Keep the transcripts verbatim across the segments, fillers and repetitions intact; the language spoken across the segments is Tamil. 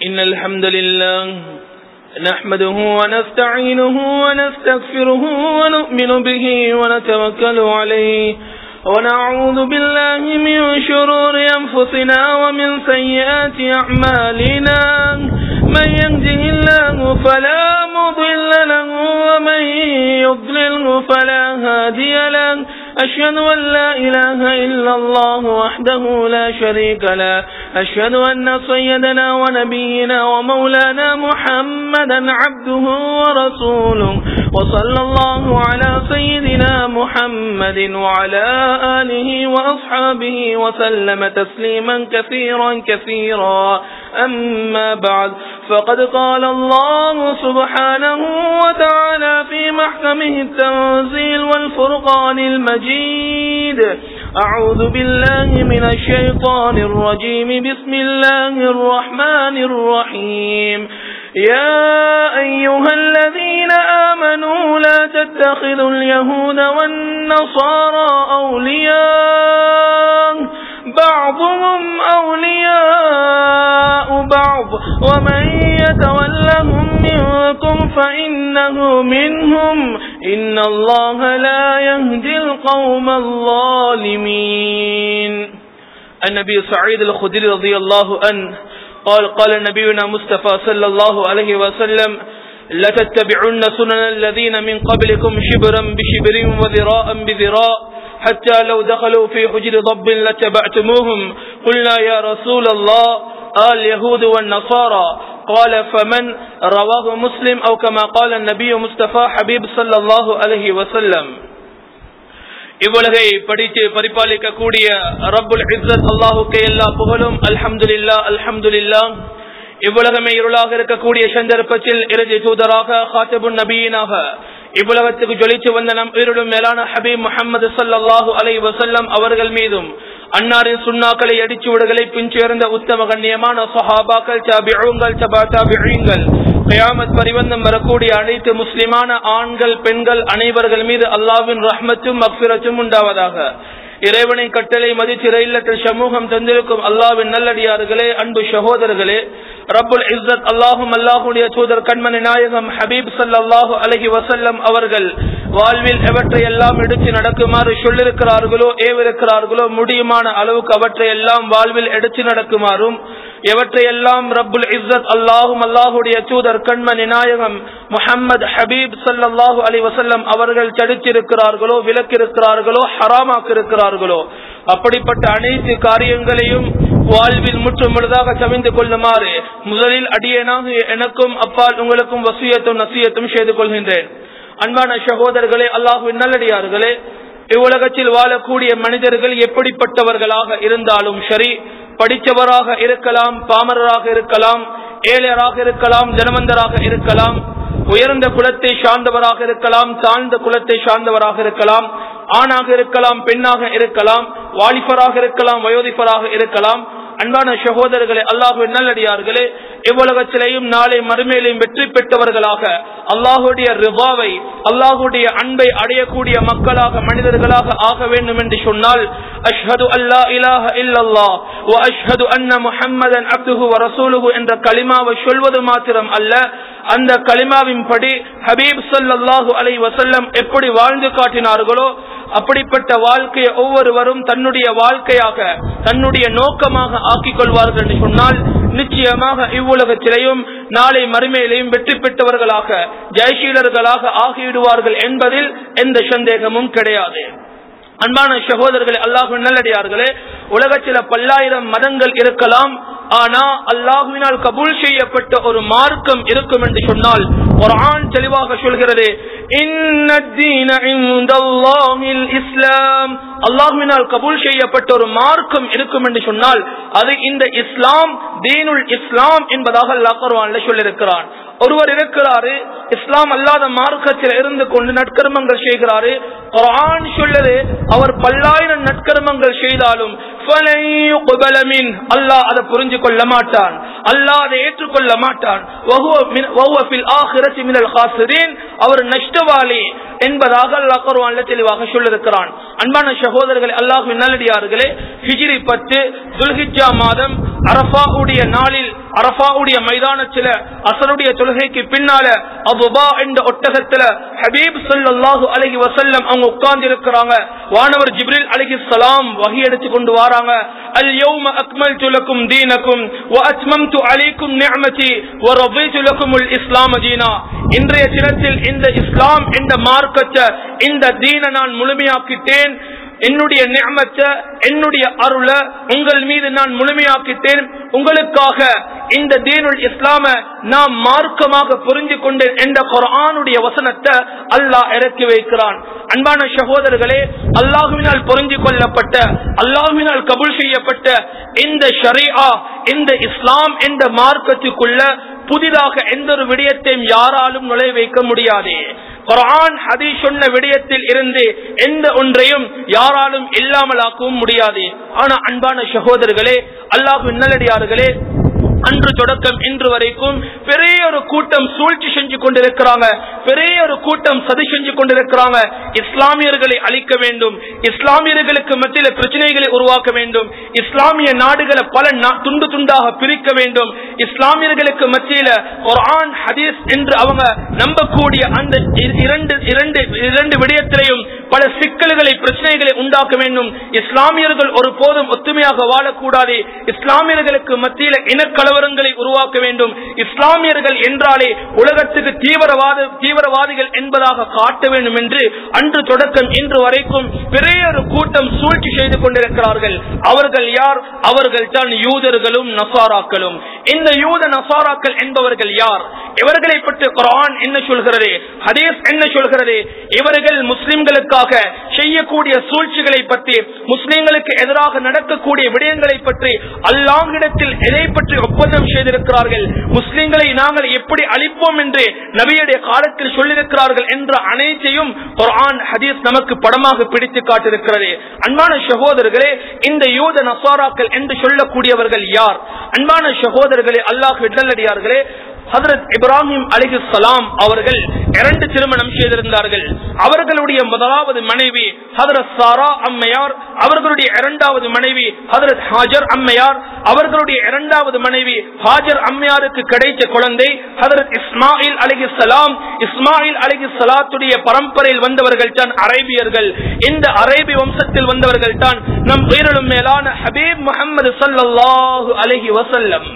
إن الحمد لله نحمده ونستعينه ونستغفره ونؤمن به ونتوكل عليه ونعوذ بالله من شرور أنفسنا ومن سيئات أعمالنا من يهده الله فلا مضل له ومن يضلله فلا هادي له أشهد أن لا إله إلا الله وحده لا شريك له أشهد أن سيدنا ونبينا ومولانا محمدا عبده ورسوله وصلى الله على سيدنا محمد وعلى آله وأصحابه وسلم تسليما كثيرا كثيرا أما بعد فقد قال الله سبحانه وتعالى في محكمه التنزيل والفرقان المجيد أعوذ بالله من الشيطان الرجيم بسم الله الرحمن الرحيم يا أيها الذين آمنوا لا تتخذوا اليهود والنصارى أولياء بعضهم أولياء بعض ومن يتولهم منكم فإنه منهم إن الله لا يهدي القوم الظالمين. النبي سعيد الخدري رضي الله عنه قال قال نبينا مصطفى صلى الله عليه وسلم لتتبعن سنن الذين من قبلكم شبرا بشبر وذراعا بذراع حتى لو دخلوا في حجر ضب لاتبعتموهم قلنا يا رسول الله اليهود والنصارى قال فمن رواه مسلم أو كما قال النبي مصطفى حبيب صلى الله عليه وسلم. இவ்வுலகை படித்து பரிபாலிக்க கூடிய ரப்புல் இஸ்ஸத் அல்லாஹ்வுக்கே எல்லா புகழும். அல்ஹம்துலில்லாஹ் அல்ஹம்துலில்லாஹ். இவ்வுலகமே இருளாக இருக்கக்கூடிய சந்தர்ப்பத்தில் இறுதி தூதராக காத்திபுன் நபியினாக இவ்வுலகத்துக்கு ஜொலித்து வந்த நம் உயிரிலும் மேலான ஹபீப் முஹம்மது ஸல்லல்லாஹு அலைஹி வஸல்லம் அவர்கள் மீதும் அன்னாரின் சுன்னாக்களை அடிச்சுவடுகளை பின்சேர்ந்த உத்தம கண்ணியமான ஸஹாபாக்கள், தாபிஊன்கள், தபா தாபிஈன்கள், கியாமத் பரிவந்தம் வரக்கூடிய அனைத்து முஸ்லிமான ஆண்கள் பெண்கள் அனைவர்கள் மீது அல்லாஹ்வின் ரஹ்மத்தும் மக்ஃபிரத்தும் உண்டாவதாக. இறைவனை கட்டளை மதித்து இல்லத்தில் சமூகம் தந்திருக்கும் அல்லாஹ்வின் நல்லடியார்களே, அன்பு சகோதரர்களே, ரப்புல் இஸ்ஸத் அல்லாஹும் அல்லாஹுடைய தூதர் கண்மணி நாயகம் ஹபீப் ஸல்லல்லாஹு அலைஹி வஸல்லம் அவர்கள் வாழ்வில் எவற்றை எல்லாம் எடுத்து நடக்குமாறு சொல்லிருக்கிறார்களோ ஏவிருக்கிறார்களோ முடியுமான அளவுக்கு அவற்றை எல்லாம் வாழ்வில் எடுத்து நடக்குமாறும், எவற்றையெல்லாம் ரப்புல் இஸ்ஸத் அல்லாஹும் அல்லாஹுடைய தூதர் கண்மணி நாயகம் முஹம்மது ஹபீப் ஸல்லல்லாஹு அலைஹி வஸல்லம் அவர்கள் தடுத்திருக்கிறார்களோ விலக்கிருக்கிறார்களோ ஹராமாக்கிருக்கிறார்களோ அப்படிப்பட்ட அனைத்து காரியங்களையும் வாழ்வில் முற்று முழுதாக தவிர்த்து கொள்ளுமாறு முதலில் அடியேனாக எனக்கும் அப்பால் உங்களுக்கும் வசியத்தும் நசியத்தும் செய்து கொள்கின்றேன். அன்பான சகோதரர்களே, அல்லாஹ்வின் நல்லடியார்களே, இவ்வுலகத்தில் வாழக்கூடிய மனிதர்கள் எப்படிப்பட்டவர்களாக இருந்தாலும் சரி, படித்தவராக இருக்கலாம், பாமரராக இருக்கலாம், ஏழையராக இருக்கலாம், தனவந்தராக இருக்கலாம், உயர்ந்த குலத்தை சார்ந்தவராக இருக்கலாம், தாழ்ந்த குலத்தை சார்ந்தவராக இருக்கலாம், ஆணாக இருக்கலாம், பெண்ணாக இருக்கலாம், வாலிபராக இருக்கலாம், வயோதிபராக இருக்கலாம். அன்பான சகோதரர்களே, அல்லாஹ்வின் நல்லடியார்களே, இவ்வுலகத்திலேயும் நாளை மறுமையிலையும் வெற்றி பெற்றவர்களாக அல்லாஹுடைய ரிவாவை அல்லாஹுடைய அன்பை அடையக்கூடிய மக்களாக மனிதர்களாக ஆக வேண்டும் என்று சொன்னால் அஷ்ஹது அல்லா இலாஹ இல்லல்லாஹ் வ அஷ்ஹது அன்ன முஹம்மதன் அப்துஹு வ ரசூலுஹு என்ற கலிமாவை சொல்வது மாத்திரம் அல்ல, அந்த கலிமாவின் படி ஹபீப் ஸல்லல்லாஹு அலைஹி வஸல்லம் எப்படி வாழ்ந்து காட்டினார்களோ அப்படிப்பட்ட வாழ்க்கையை ஒவ்வொருவரும் தன்னுடைய வாழ்க்கையாக தன்னுடைய நோக்கமாக ஆக்கிக் கொள்வார்கள் என்று சொன்னால் நிச்சயமாக இவ்வுலகத்திலேயும் நாளை மறுமையிலையும் வெற்றி பெற்றவர்களாக ஜெயசீலர்களாக ஆகிவிடுவார்கள் என்பதில் எந்த சந்தேகமும் கிடையாது. அன்பான சகோதரர்களே, அல்லாஹ்வின் நல்லடியார்களே, உலகத்தில பல்லாயிரம் மதங்கள் இருக்கலாம், ஆனா அல்லாஹ்வினால் கபூல் செய்யப்பட்ட ஒரு மார்க்கம் இருக்கும் என்று சொன்னால் குர்ஆன் தெளிவாக சொல்கிறது, இன்னத்தீன இன்தல்லாஹில் இஸ்லாம். அல்லாஹ்வினால் கபூல் செய்யப்பட்ட ஒரு மார்க்கம் இருக்கும் என்று சொன்னால் அது இந்த இஸ்லாம், தீனுல் இஸ்லாம் என்பதாக அல்லாஹ் குர்ஆன்ல சொல்லியிருக்கிறான். ஒருவர் இருக்கிறாரு, இஸ்லாம் அல்லாத மார்க்கத்தில் இருந்து கொண்டு நற்கர்மங்கள் செய்கிறாரு, குர்ஆன் சொல்லுது அவர் பல்லாயிரம் நற்கர்மங்கள் செய்தாலும் அல்லாஹ் அதை புரிஞ்சு கொள்ள மாட்டான், அல்லாஹ் அதை ஏற்றுக்கொள்ள மாட்டான். அவர் நஷ்டவாளி என்பதாக அல்லாஹ் குர்ஆன்ல தெளிவாக சொல்லியிருக்கிறான். அன்பான சகோதரர்களே, அல்லாஹ்வின் நல்லடியார்களே, ஹிஜ்ரி பத்து துல்ஹிஜ்ஜா மாதம் அரஃபாவுடைய நாளில் அரஃபாவுடைய மைதானத்தில அஸருடைய தொழுகைக்கு பின்னால அபுபா என்ற ஒட்டகத்துல ஹபீப் ஸல்லல்லாஹு அலைஹி வஸல்லம் அவங்க உட்கார்ந்து இருக்கிறாங்க. வானவர் ஜிப்ரீல் அலைஹிஸ்ஸலாம் வஹி எடுத்து கொண்டு வராங்க. அல் யௌம அக்மல்து லக்கும் தீனக்கும் வ அத்மம்து அலைக்கும் நிஅமதி வ ரضيت لكم الاسلام دينا. இன்றைய தினத்தில் இந்த இஸ்லாம் என்ற மார்க்கத்தை இந்த தீனை நான் முழுமையாக்கிட்டேன். என்னுடைய நிஅமத்தை என்னுடைய அருளை உங்கள் மீது நான் முழுமையாக்கிட்டேன். உங்களுக்காக இந்த தீனுல் இஸ்லாம நாம் மார்க்கமாக புரிந்து கொண்டேன் என்ற குர்ஆனுடைய வசனத்தை அல்லாஹ் இறக்கி வைக்கிறான். அன்பான சகோதரர்களே, அல்லாஹ்வினால் புரிந்து கொள்ளப்பட்ட அல்லாஹ்வினால் கபூல் செய்யப்பட்ட இந்த ஷரீஆ இந்த இஸ்லாம் என்ற மார்க்கத்துக்குள்ள புதிதாக எந்த ஒரு விடயத்தையும் யாராலும் நுழை வைக்க முடியாது. குர்ஆன் ஹதீஸ் சொன்ன விடயத்தில் இருந்து எந்த ஒன்றையும் யாராலும் இல்லாமலாக்கவும் முடியாது. ஆனா அன்பான சகோதரர்களே, அல்லாஹ்வின் நல்லடியார்களே, அன்று தொடக்கம் இன்று வரைக்கும் பெரிய ஒரு கூட்டம் சூழ்ச்சி செஞ்சு கொண்டிருக்கிறாங்க, பெரிய ஒரு கூட்டம் சதி செஞ்சு கொண்டிருக்கிறாங்க. இஸ்லாமியர்களை அழிக்க வேண்டும், இஸ்லாமியர்களுக்கு மத்தியில் பிரச்சனைகளை உருவாக்க வேண்டும், இஸ்லாமிய நாடுகளை பல துண்டு துண்டாக பிரிக்க வேண்டும், இஸ்லாமியர்களுக்கு மத்தியில குர்ஆன் ஹதீஸ் என்று அவங்க நம்பக்கூடிய அந்த இரண்டு இரண்டு இரண்டு விடயத்திலையும் பல சிக்கல்களை பிரச்சனைகளை உண்டாக்க வேண்டும். இஸ்லாமியர்கள் ஒரு போதும் ஒத்துமையாக வாழக்கூடாது, இஸ்லாமியர்களுக்கு மத்தியில இனக்கலவரங்களை உருவாக்க வேண்டும், இஸ்லாமியர்கள் என்றாலே உலகத்துக்கு தீவிரவாத தீவிரவாதிகள் என்பதாக காட்ட வேண்டும் என்று அன்று தொடக்கம் இன்று வரைக்கும் பெரிய ஒரு கூட்டம் சூழ்ச்சி செய்து கொண்டிருக்கிறார்கள். அவர்கள் யார்? அவர்கள் தான் யூதர்களும் நசாராக்களும். இந்த யூத நசாராக்கள் என்பவர்கள் யார்? இவர்களை பற்றி குர்ஆன் என்ன சொல்கிறது, ஹதீஸ் என்ன சொல்கிறது? இவர்கள் முஸ்லிம்களுக்காக செய்யக்கூடிய சூழ்ச்சிகளை பற்றி, முஸ்லிம்களுக்கு எதிராக நடக்கக்கூடிய விடயங்களை பற்றி அல்லாஹ்விடத்தில் எதை பற்றி ஒப்பந்தம் செய்திருக்கிறார்கள், முஸ்லிம்களை நாங்கள் எப்படி அழிப்போம் என்று நபியுடைய காலத்தில் சொல்லியிருக்கிறார்கள் என்ற அனைத்தையும் குர்ஆன் ஹதீஸ் நமக்கு படமாக பிடித்து காட்டிருக்கிறது. அன்பான சகோதரர்களே, இந்த யூத நசாராக்கள் என்று சொல்லக்கூடியவர்கள் யார்? அன்பான சகோதரர்களே, அல்லாஹ்வின் நல்லடியார்களே, ஹஜ்ரத் இப்ராஹிம் அலைஹிஸ்ஸலாம் அவர்கள் இரண்டு திருமணம் செய்திருந்தார்கள். அவர்களுடைய முதலாவது மனைவி ஹஜ்ரத் சாரா அம்மையார், அவர்களுடைய இரண்டாவது மனைவி ஹஜ்ரத் ஹாஜர் அம்மையார். அவர்களுடைய இரண்டாவது மனைவி ஹாஜர் அம்மையாருக்கு கிடைத்த குழந்தை ஹஜ்ரத் இஸ்மாயில் அலைஹிஸ்ஸலாம். இஸ்மாயில் அலைஹிஸ்ஸலாத்துடைய பரம்பரையில் வந்தவர்கள் தான் அரேபியர்கள். இந்த அரேபிய வம்சத்தில் வந்தவர்கள் தான் நம் உயிரிலும் மேலான ஹபீப் முஹம்மது ஸல்லல்லாஹு அலைஹி வஸல்லம்.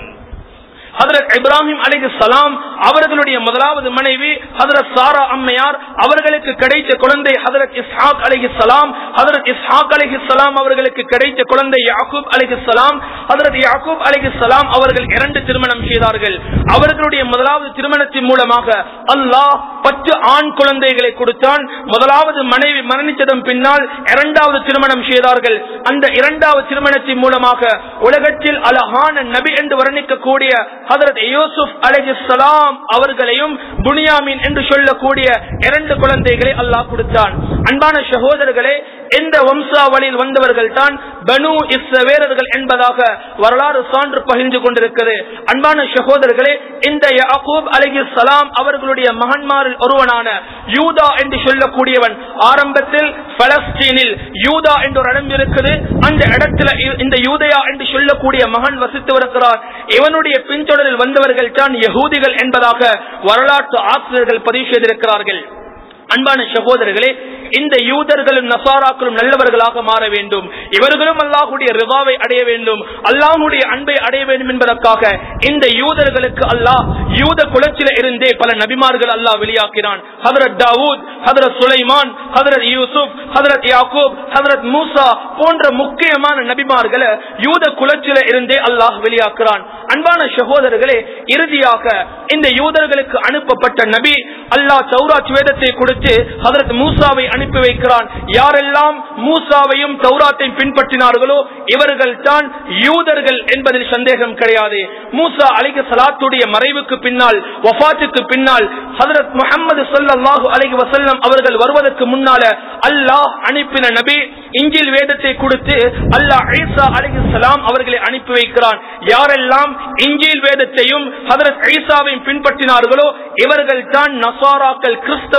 ஹஜ்ரத் இப்ராஹிம் அலைஹிஸ்ஸலாம் அவர்களுடைய முதலாவது மனைவி ஹஜ்ரத் சாரா அம்மையார், அவர்களுக்கு கிடைத்த குழந்தை ஹஜ்ரத் இஸ்ஹாக் அலைஹிஸ்ஸலாம். ஹஜ்ரத் இஸ்ஹாக் அலைஹிஸ்ஸலாம் அவர்களுக்கு கிடைத்த குழந்தை யாக்கூப் அலைஹிஸ்ஸலாம். ஹஜ்ரத் யாக்கூப் அலைஹிஸ்ஸலாம் அவர்கள் இரண்டு திருமணம் செய்தார்கள். அவர்களுடைய முதலாவது திருமணத்தின் மூலமாக அல்லாஹ் பத்து ஆண் குழந்தைகளை கொடுத்தான். முதலாவது மனைவி மரணித்ததன் பின்னால் இரண்டாவது திருமணம் செய்தார்கள். அந்த இரண்டாவது திருமணத்தின் மூலமாக உலகத்தில் அழகான நபி என்று வர்ணிக்கக்கூடிய ஹஜ்ரத் யூசுப் அலைஹிஸ்ஸலாம் அவர்களையும் புனியாமின் என்று சொல்லக்கூடிய இரண்டு குழந்தைகளை அல்லாஹ் கொடுத்தான். அன்பான சகோதரர்களே, இந்த வம்சாவளியில் வந்தவர்கள் தான் பனு இஸ்ரவேலர்கள் என்பதாக வரலாறு சான்று பகிர்ந்து கொண்டிருக்கிறது. அன்பான சகோதரர்களே, இந்த யாக்கூப் அலைஹிஸ்ஸலாம் அவர்களுடைய மகன்மாரில் ஒருவனான யூதா என்று சொல்லக்கூடியவன் ஆரம்பத்தில் பலஸ்தீனில் யூதா என்ற ஒரு இடம் இருக்குது. அந்த இடத்துல இந்த யூதயா என்று சொல்லக்கூடிய மகன் வசித்து வருகிறார். இவனுடைய பின்தொடரில் வந்தவர்கள் தான் யகூதிகள் என்பதாக வரலாற்று ஆசிரியர்கள் பதிவு செய்திருக்கிறார்கள். அன்பான சகோதரர்களே, இந்த யூதர்களும் நசாராக்களும் நல்லவர்களாக மாற வேண்டும், இவர்களும் அல்லாஹ்வுடைய ரிதாவை அடைய வேண்டும், அல்லாஹ்வுடைய அன்பை அடைய வேண்டும் என்பதற்காக இந்த யூதர்களுக்கு அல்லாஹ் யூத குலத்திலே இருந்தே பல நபிமார்கள் அல்லாஹ் வெளியாக்கினான். ஹஜ்ரத் தாவூத், ஹஜ்ரத் சுலைமான், ஹஜ்ரத் யூசுப், ஹஜ்ரத் யாக்கூப், ஹஜ்ரத் மூசா போன்ற முக்கியமான நபிமார்களை யூத குலத்திலே இருந்தே அல்லாஹ் வெளியாக்குறான். அன்பான சகோதரர்களே, இறுதியாக இந்த யூதர்களுக்கு அனுப்பப்பட்ட நபி அல்லாஹ் தௌராத் வேதத்தை கொடுத்து ஹஜ்ரத் மூசாவை அனுப்பி வைக்கிறான். யாரெல்லாம் மூசாவையும் தௌராத்தையும் பின்பற்றினார்களோ இவர்கள் தான் யூதர்கள் என்பதில் சந்தேகம் கிடையாது. மூசா அலைஹிஸ்ஸலாத்துடைய மறைவுக்கு பின்னால், வஃபாத்துக்கு பின்னால் ஹஜ்ரத் முஹம்மது ஸல்லல்லாஹு அலைஹி வஸல்லம் அவர்கள் வருவதற்கு முன்னால அல்லாஹ் அனுப்பின நபி இன்ஜில் வேதத்தை கொடுத்து அல்லாஹ் ஈசா அலைஹிஸ்ஸலாம் அவர்களை அனுப்பி வைக்கிறான். யாரெல்லாம் இன்ஜில் வேதத்தையும் ஹஜ்ரத் ஈசாவையும் பின்பற்றினார்களோ இவர்கள் தான் நசாராக்கள், கிறிஸ்தவர்கள்.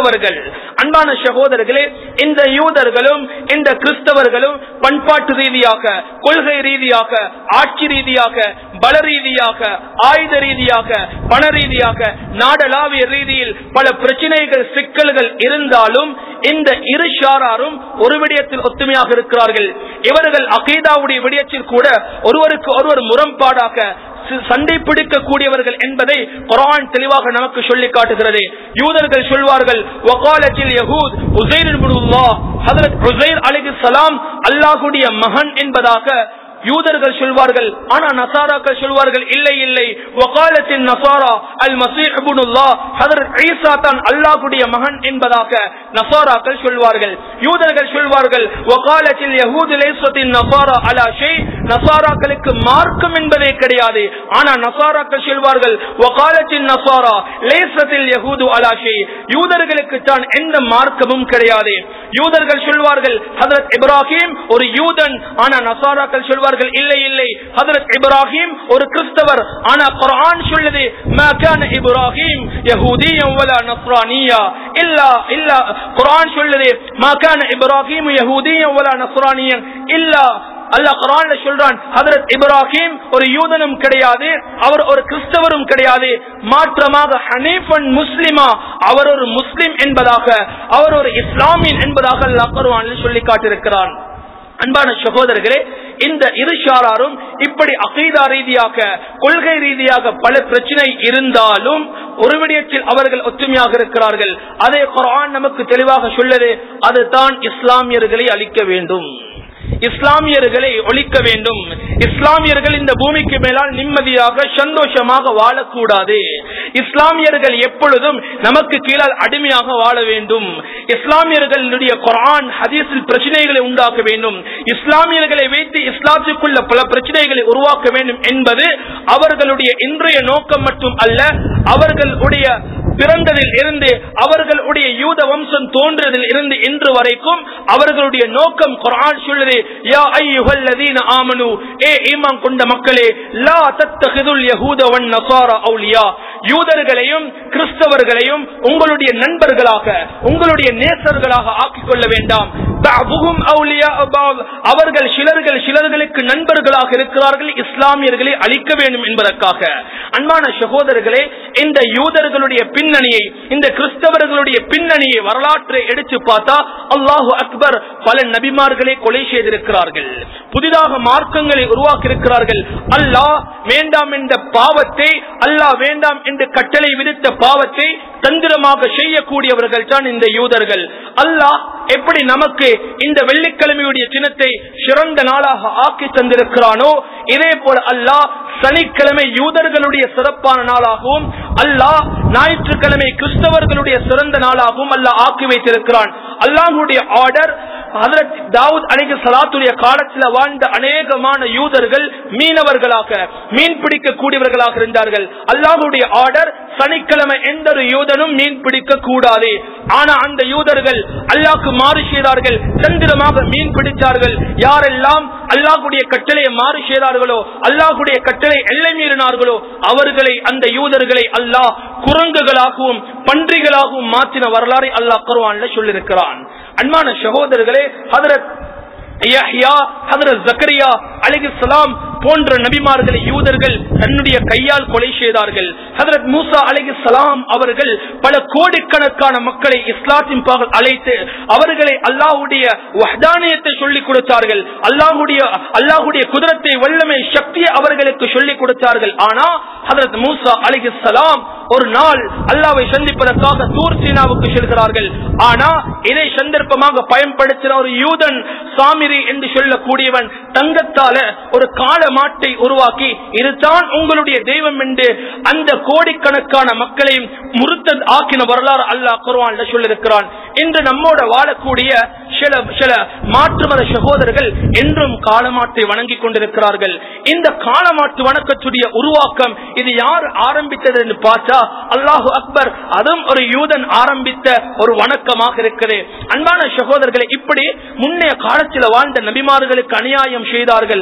அன்பான சகோதரர்களே, இந்த யூதர்களும் இந்த கிறிஸ்தவர்களும் பண்பாட்டு ரீதியாக, கொள்கை ரீதியாக, ஆட்சி ரீதியாக, பல ரீதியாக, ஆயுத ரீதியாக, பண ரீதியாக, நாடளாவிய ரீதியில் பல பிரச்சனைகள், சிக்கல்கள் இருந்தாலும் இந்த இரு ஷாராரும் ஒரு விடயத்தில் ஒத்துமையாக இருக்கிறார்கள். இவர்கள் அகீதாவுடைய விடயத்தில் கூட ஒருவருக்கு ஒருவர் முரண்பாடாக சண்டை பிடிக்கக்கூடியவர்கள் என்பதை குர்ஆன் தெளிவாக நமக்கு சொல்லி காட்டுகிறது. யூதர்கள் சொல்வார்கள், வகாலத்தில் யஹூத் உஸைர் இப்னுல்லாஹ், ஹஜ்ரத் உஸைர் அலைஹிஸ்ஸலாம் அல்லாஹ்வுடைய மகன் என்பதாக யூதர்கள் சொல்வார்கள். ஆனா நசாராக்கள் சொல்வார்கள், இல்லை இல்லை, வகாலத்தின் நசாரா அல் மஸீஹ் இப்னுல்லாஹ், ஹஜ்ரத் ஈசா தான் அல்லாஹ்வுடைய மகன் என்பதாக நசாராக்கள் சொல்வார்கள். யூதர்கள் சொல்வார்கள், வகாலத்தில் யஹூத் லைஸத்தின் நசாரா அலா ஷை, நசாராக்களுக்கு மார்க்கம் என்பதே கிடையாது. ஆனா நசாராக்கள் சொல்வார்கள், வகாலத்தின் நசாரா லைஸத்தில் யஹூது அலா ஷை, யூதர்களுக்கு தான் எந்த மார்க்கமும் கிடையாது. யூதர்கள் சொல்வார்கள், ஹஜ்ரத் இப்ராஹிம் ஒரு யூதன், ஆனா நசாராக்கள் சொல்வார்கள், இல்லை இல்லை, ஹஜ்ரத் இப்ராஹிம் ஒரு கிறிஸ்தவர். ஆனா குர்ஆன் சொல்லுது, மா கான இப்ராஹிம் யஹூதியன் வலா நஸ்ரானியா இல்லா இல்லா, குர்ஆன் சொல்லுது, மா கான இப்ராஹிம் யஹூதியன் வலா நஸ்ரானியன் இல்லா, அல்லாஹ் குர்ஆன்ல சொல்றான், ஹஜ்ரத் இப்ராஹிம் ஒரு யூதனும் கிடையாது, அவர் ஒரு கிறிஸ்தவரும் கிடையாது, மாற்றமாக ஹனீஃபன் முஸ்லிமா, அவர் ஒரு முஸ்லிம் என்பதாக, அவர் ஒரு இஸ்லாமியன் என்பதாக அல்லாஹ் குர்ஆனில் சொல்லி காட்டியிருக்கிறான். அன்பான சகோதரர்களே, இந்த இரு ஷாராரும் இப்படி அகீதா ரீதியாக, கொள்கை ரீதியாக பல பிரச்சனை இருந்தாலும் ஒரு விடயத்தில் அவர்கள் ஒற்றுமையாக இருக்கிறார்கள். அதே குர்ஆன் நமக்கு தெளிவாக சொல்லுது, அதுதான் இஸ்லாமியர்களை அழிக்க வேண்டும், இஸ்லாமியர்களை ஒழிக்க வேண்டும். இஸ்லாமியர்கள் இந்த பூமிக்கு மேலால் நிம்மதியாக சந்தோஷமாக வாழக்கூடாது. இஸ்லாமியர்கள் எப்பொழுதும் நமக்கு கீழால் அடிமையாக வாழ வேண்டும். இஸ்லாமியர்களுடைய குர்ஆன் ஹதீஸில் பிரச்சனைகளை உண்டாக்க வேண்டும். இஸ்லாமியர்களை வைத்து இஸ்லாத்துக்குள்ள பல பிரச்சனைகளை உருவாக்க வேண்டும் என்பது அவர்களுடைய இன்றைய நோக்கம் மட்டும் அல்ல, அவர்களுடைய பிறந்ததில் இருந்து, அவர்களுடைய யூத வம்சம் தோன்றியதில் இருந்து இன்று வரைக்கும் அவர்களுடைய நோக்கம் குர்ஆன் சொல்லுது, யா அய்யுஹல்லதீன ஆமனு, ஏ ஈமான் கொண்ட மக்களே, லா தத்தகிதுல் யஹூத வன் நஸாரா அவுலியா, யூதர்களையும் கிறிஸ்தவர்களையும் உங்களுடைய நண்பர்களாக, உங்களுடைய நேசர்களாக ஆக்கிக் கொள்ள வேண்டாம். தஅபுஹும் அவுலியா பஅத், அவர்கள் சிலர்கள் சிலர்களுக்கு நண்பர்களாக இருக்கிறார்கள், இஸ்லாமியர்களை அழிக்க வேண்டும் என்பதற்காக. அன்பான சகோதரர்களே, இந்த யூதர்களுடைய பின்னணியை, இந்த கிறிஸ்தவர்களுடைய பின்னணியை, வரலாற்றை எடுத்து பார்த்தா அல்லாஹு அக்பர், பல நபிமார்களை கொலை செய்திருக்கிறார்கள், புதிதாக மார்க்கங்களை உருவாக்கி இருக்கிறார்கள். அல்லாஹ் வேண்டாம் என்ற பாவத்தை, அல்லாஹ் வேண்டாம் என்று கட்டளை விதித்த பாவத்தை தந்திரமாக செய்யக்கூடியவர்கள் தான் இந்த யூதர்கள். அல்லாஹ் எப்படி நமக்கு இந்த வெள்ளிக்கிழமையுடைய தினத்தை சிறந்த நாளாக ஆக்கி தந்திருக்கிறானோ, இதே போல அல்லாஹ் சனிக்கிழமை யூதர்களுடைய சிறப்பான நாளாகவும், அல்லாஹ் ஞாயிற்றுக்கிழமை கிறிஸ்தவர்களுடைய சிறந்த நாளாகவும் அல்லாஹ் ஆக்கி வைத்திருக்கிறான். அல்லாஹ்வுடைய ஆர்டர், ஹஜ்ரத் தாவூத் அலைஹிஸ்ஸலாத்துடைய காலத்தில் வாழ்ந்த அநேகமான யூதர்கள் மீனவர்களாக, மீன் பிடிக்க கூடியவர்களாக இருந்தார்கள். அல்லாஹ்வுடைய ஆர்டர், சனிக்கிழமை எந்த ஒரு யூதனும் மீன் பிடிக்க கூடாது. ஆனா அந்த யூதர்கள் அல்லாஹ்க்கு மாறு செய்தார்கள், தந்திரமாக மீன் பிடித்தார்கள். யாரெல்லாம் அல்லாஹ்வுடைய கட்டளையை மாறு செய்தார்களோ, அல்லாஹ்வுடைய கட்டளை எல்லை மீறினார்களோ, அவர்களை, அந்த யூதர்களை அல்லாஹ் குரங்குகளாகவும் பன்றிகளாகவும் மாற்றின வரலாறை அல்லாஹ் குர்ஆன்ல சொல்லியிருக்கிறான். அன்பான சகோதரர்களே, ஹஜ்ரத் யஹ்யா, ஹஜ்ரத் ஜக்கரியா அலைஹிஸ்ஸலாம் போன்ற நபிமார்களை யூதர்கள் தன்னுடைய கையால் கொலை செய்தார்கள். ஹஜ்ரத் மூசா அலைஹிஸ்ஸலாம் அவர்கள் பல கோடிக்கணக்கான மக்களை இஸ்லாத்தின் பால் அழைத்து அவர்களை அல்லாஹ்வுடைய வஹ்தானியத்தை சொல்லிக் கொடுத்தார்கள். அல்லாஹ்வுடைய அல்லாஹ்வுடைய குதிரத்தை, வல்லமை, சக்தியை அவர்களுக்கு சொல்லிக் கொடுத்தார்கள். ஆனா ஹஜ்ரத் மூசா அலைஹிஸ்ஸலாம் ஒரு நாள் அல்லாஹ்வை சந்திப்பதற்காக தூர் சீனாவுக்கு செல்கிறார்கள். ஆனா இதை சந்தர்ப்பமாக பயன்படுத்தின ஒரு யூதன், சாமிரி என்று சொல்லக்கூடியவன், தங்கத்தால ஒரு கால மாட்டை உருவாக்கி, இதுதான் உங்களுடைய தெய்வம் என்று அந்த கோடிக்கணக்கான மக்களையும் முர்த்தத் ஆக்கின வரலாறு அல்லாஹ் குர்ஆன்ல சொல்லியிருக்கிறான். இன்று நம்மோட வாழக்கூடிய சில சில மாற்று மத சகோதரர்கள் என்றும் காலமாட்டை வணங்கி கொண்டிருக்கிறார்கள். இந்த காலமாட்டு வணக்கத்துடைய உருவாக்கம் இது யார் ஆரம்பித்தது என்று பார்த்தா அல்லாஹு அக்பர், அதுவும் ஒரு யூதன் ஆரம்பித்த ஒரு வணக்கமாக இருக்கிறது. அன்பான சகோதரர்களை, இப்படி முன்னைய காலத்தில் வாழ்ந்த நபிமார்களுக்கு அநியாயம் செய்தார்கள்.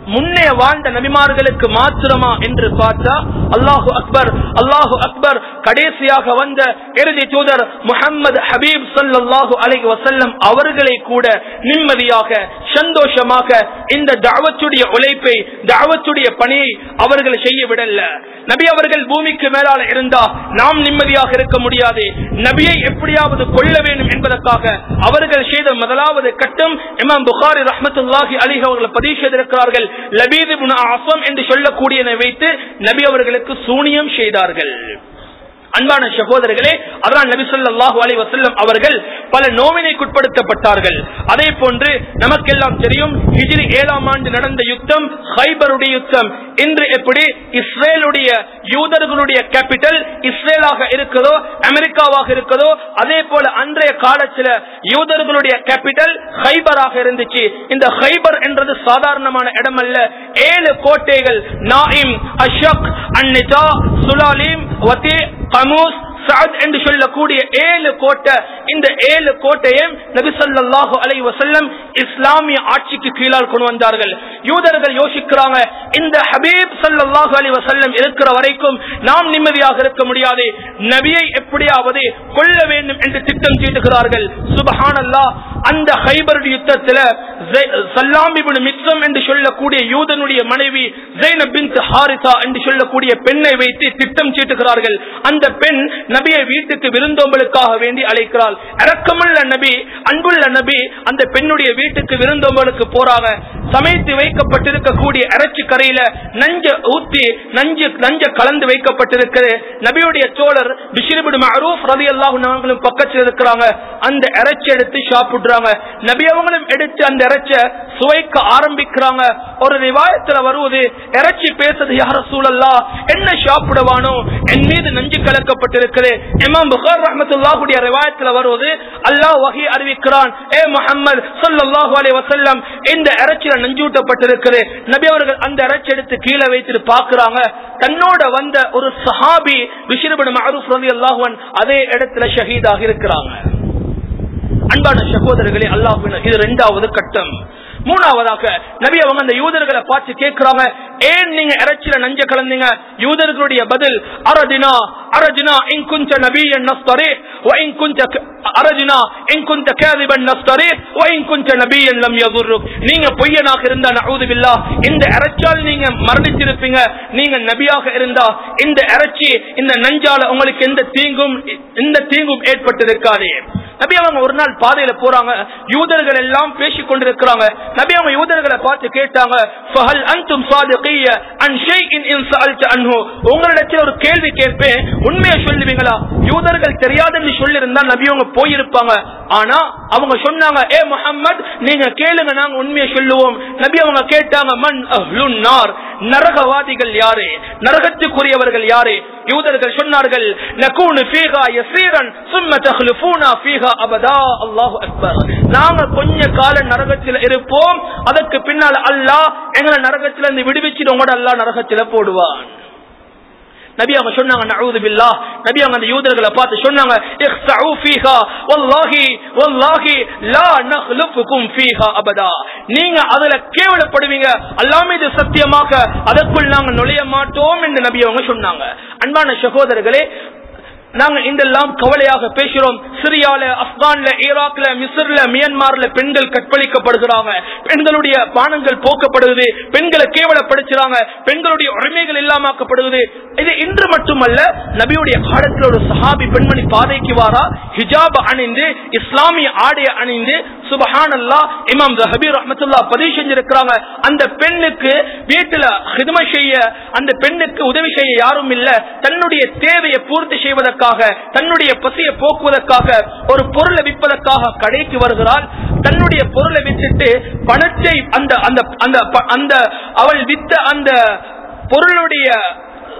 முன்னே வாழ்ந்த நபிமார்களுக்கு மாத்திரமா என்று பார்த்தா அல்லாஹு அக்பர் அல்லாஹு அக்பர். கடைசியாக வந்த இறுதி தூதர் முஹம்மது ஹபீப் ஸல்லல்லாஹு அலைஹி வஸல்லம் அவர்களை கூட நிம்மதியாக சந்தோஷமாக இந்த தஅவத்துடைய உழைப்பை தஅவத்துடைய பணியை அவர்கள் செய்ய விடல. நபி அவர்கள் பூமிக்கு மேலால இருந்தா நாம் நிம்மதியாக இருக்க முடியாது. நபியை எப்படியாவது கொல்ல வேண்டும் என்பதற்காக அவர்கள் செய்த முதலாவது கட்டம் இமாம் புகாரி ரஹ்மத்துல்லாஹி அலைஹி அவர்கள் பதிவு செய்திருக்கிறார்கள். லபீத் இப்னு அஸம் என்று சொல்லக்கூடியனை வைத்து நபி அவர்களுக்கு சூனியம் செய்தார்கள். அன்பான சகோதரர்களே, அதனால் நபி ஸல்லல்லாஹு அலைஹி வஸல்லம் அவர்கள் பல நோவினைக்குட்படுத்தப்பட்டார்கள். அதே போன்று நமக்கெல்லாம் தெரியும், ஹிஜ்ரி ஏழாம் ஆண்டு நடந்த யுத்தம் ஹைபருடைய யுத்தம். இன்று எப்படி இஸ்ரேலுடைய யூதர்களுடைய கேபிட்டல் இஸ்ரேலாக இருக்கிறதோ அமெரிக்காவாக இருக்கிறதோ அதே போல அன்றைய காலத்தில் யூதர்களுடைய கேபிட்டல் ஹைபராக இருந்துச்சு. இந்த ஹைபர் என்றது சாதாரணமான இடம் அல்ல. ஏழு கோட்டைகள் நாயிம், அஷக், அன்னிதா, சுலாலிம், வதி, கமூஸ், சஅத் என்று சொல்லக்கூடிய ஏழு கோட்டை. இந்த ஏழு கோட்டையும் நபி ஸல்லல்லாஹு அலைஹி வஸல்லம் இஸ்லாமிய ஆட்சிக்கு கீழால் கொண்டு வந்தார்கள். யூதர்கள் யோசிக்கிறாங்க, இந்த ஹபீப் ஸல்லல்லாஹு அலைஹி வஸல்லம் இருக்கிற வரைக்கும் நாம் நிம்மதியாக இருக்க முடியாது, நபியை எப்படியாவது கொல்ல வேண்டும் என்று திட்டம் தீட்டுகிறார்கள். சுப்ஹானல்லாஹ். அந்த ஹைபர் யுத்தத்தில் சல்லாம் இப்னு மிக்ஸம் என்று சொல்லக்கூடிய யூதனுடைய மனைவி ஸைனப் பின்த் ஹாரிஸா என்று சொல்லக்கூடிய பெண்ணை வைத்து திட்டம் தீட்டுகிறார்கள். அந்த பெண் நபியை வீட்டுக்கு விருந்தோம்பலுக்காக வேண்டி அழைக்கிறாள். இரக்கமுள்ள நபி, அன்புள்ள நபி அந்த பெண்ணுடைய வீட்டுக்கு விருந்தோம்பலுக்கு போறாங்க. சமைத்து வைக்கப்பட்டிருக்கக்கூடிய இறைச்சி கரையில நஞ்ச ஊத்தி நஞ்சு நஞ்ச கலந்து வைக்கப்பட்டிருக்கிறது. நபியுடைய தோழர் பிஷ்ர் இப்னு மஅரூஃப் ரலியல்லாஹு அன்ஹு பக்கத்தில் இருக்கிறாங்க. அந்த இறைச்சி எடுத்து சாப்பிடுறாங்க. நபி அவங்களும் எடுத்து அந்த இறைச்சி சுவைக்க ஆரம்பிக்கிறாங்க. ஒரு ரிவாயத்துல வருவது, இறைச்சி பேசுது, யா ரசூலல்லாஹ் என்ன சாப்பிடுவானோ, என் மீது நஞ்சு கலக்கப்பட்டிருக்கிறது. இமாம் புகாரி ரஹ்மத்துல்லாஹுடைய ரிவாயத்துல வருவது, அல்லாஹ் வஹி அறிவிக்கிறான், ஏ முஹம்மது ஸல்லல்லாஹு அலைஹி வஸல்லம் இந்த இறைச்சியில நஞ்சூட்டப்பட்டிருக்கிறது. நபி அவர்கள் அந்த இறைச்சி எடுத்து கீழே வைத்து பார்க்கிறாங்க. தன்னோட வந்த ஒரு சஹாபி பிஷ்ர் இப்னு மஅரூஃப் ரலியல்லாஹு அன்ஹு அதே இடத்துல ஷஹீதாக இருக்கிறாங்க. அன்பான சகோதரர்களே, அல்லாஹ்வின் இது இரண்டாவது கட்டம். மூணாவதாக நபி அவங்க அந்த யூதர்களை பார்த்து கேட்கிறாங்க, ஏன் நீங்க இறைச்சியில நஞ்ச கலந்தீங்க? யூதர்களுடைய பதில், அரஜினா அரஜினா இன் குன்த நபியன் நஸ்தரி வ இன் குன்த அரஜினா இன் குன்த காதிபன் நஸ்தரி வ இன் குன்த நபியன் லம் யதுர்ருக். நீங்க பொய்யனாக இருந்தா நஊது பில்லாஹ் இந்த இறைச்சால் நீங்க மரணிச்சிருப்பீங்க. நீங்க நபியாக இருந்தா இந்த இறைச்சி இந்த நஞ்சால உங்களுக்கு எந்த தீங்கும் எந்த தீங்கும் ஏற்பட்டிருக்காது. நபி அவங்க ஒரு நாள் பாதையில போறாங்க. யூதர்கள் எல்லாம் பேசிக் கொண்டிருக்கிறாங்க. நபி அவங்க யூதர்களை பார்த்து கேட்டாங்க, ஃபஹல் அன்தும் சாதிகிய அன் ஷைஇன் இன் சஅல்த அன்ஹு. உங்களிடத்தில் ஒரு கேள்வி கேட்பேன், உண்மையை சொல்லுவீங்களா? யூதர்கள் தெரியாதுன்னு சொல்லி இருந்தா நபி அவங்க போயிருப்பாங்க. ஆனா அவங்க சொன்னாங்க, ஏ முஹம்மத் நீங்க கேளுங்க, நாங்க உண்மையை சொல்லுவோம். நபி அவங்க கேட்டாங்க, மன் அஹ்லுன் நார், நரகவாதிகள் யாரு, நரகத்துக்குரியவர்கள் யாரு? யூதர்கள் சொன்னார்கள், நகூனு ஃபீஹா யஸீரன் சும்ம தஹ்லுஃபூனா ஃபீஹா அபதா. அல்லாஹு அக்பர். நாங்க கொஞ்ச காலம் நரகத்தில் இருப்போம், அதற்கு பின்னால் அல்லாஹ் எங்களை நரகத்தில் இருந்து விடுவிச்சு உங்களோட அல்லாஹ் நரகத்தில் போடுவான். நபி அவங்க சொன்னாங்க, நஊது பில்லாஹ். நபி அவங்க அந்த யூதர்களை பார்த்து சொன்னாங்க, இக்ஸஉ ஃபீஹா வல்லாஹி வல்லாஹி லா நஹ்லுஃபுகும் ஃபீஹா அபதா. நீங்க அதுல கேவலப்படுவீங்க, அல்லாஹ் மீது சத்தியமாக அதற்குள் நாங்க நுழைய மாட்டோம் என்று நபி அவங்க சொன்னாங்க. அன்பான சகோதரர்களே, நாங்க இதெல்லாம் கவலையாக பேசுறோம். சிரியால, ஆப்கான்ல, ஈராக்ல, மிஸ்ர்ல, மியான்மர்ல பெண்கள் கற்பழிக்கப்படுகிறாங்க, பெண்களுடைய பானங்கள் போக்கப்படுகிறது, பெண்களை கேவலப்படுத்துறாங்க, பெண்களுடைய உரிமைகள் இல்லாமக்கப்படுகிறது. இது இன்று மட்டுமல்ல, நபியுடைய காலத்தில் ஒரு சஹாபி பெண்மணி பாதைக்கு வாரா, ஹிஜாப் அணிந்து இஸ்லாமிய ஆடைய அணிந்து, சுப்ஹானல்லாஹ், இமாம் ஸஹபி ரஹ்மத்துல்லாஹ் பதிவு செஞ்சிருக்கிறாங்க. அந்த பெண்ணுக்கு வீட்டுல ஹிதமத் செய்ய, அந்த பெண்ணுக்கு உதவி செய்ய யாரும் இல்ல. தன்னுடைய தேவையை பூர்த்தி செய்வதற்காக, தன்னுடைய பசியை போக்குவதற்காக, ஒரு பொருளை விற்பதற்காக கடைக்கு வருகிறாள். தன்னுடைய பொருளை விற்றுட்டு பணத்தை அந்த அந்த அந்த அவள் வித்த அந்த பொருளுடைய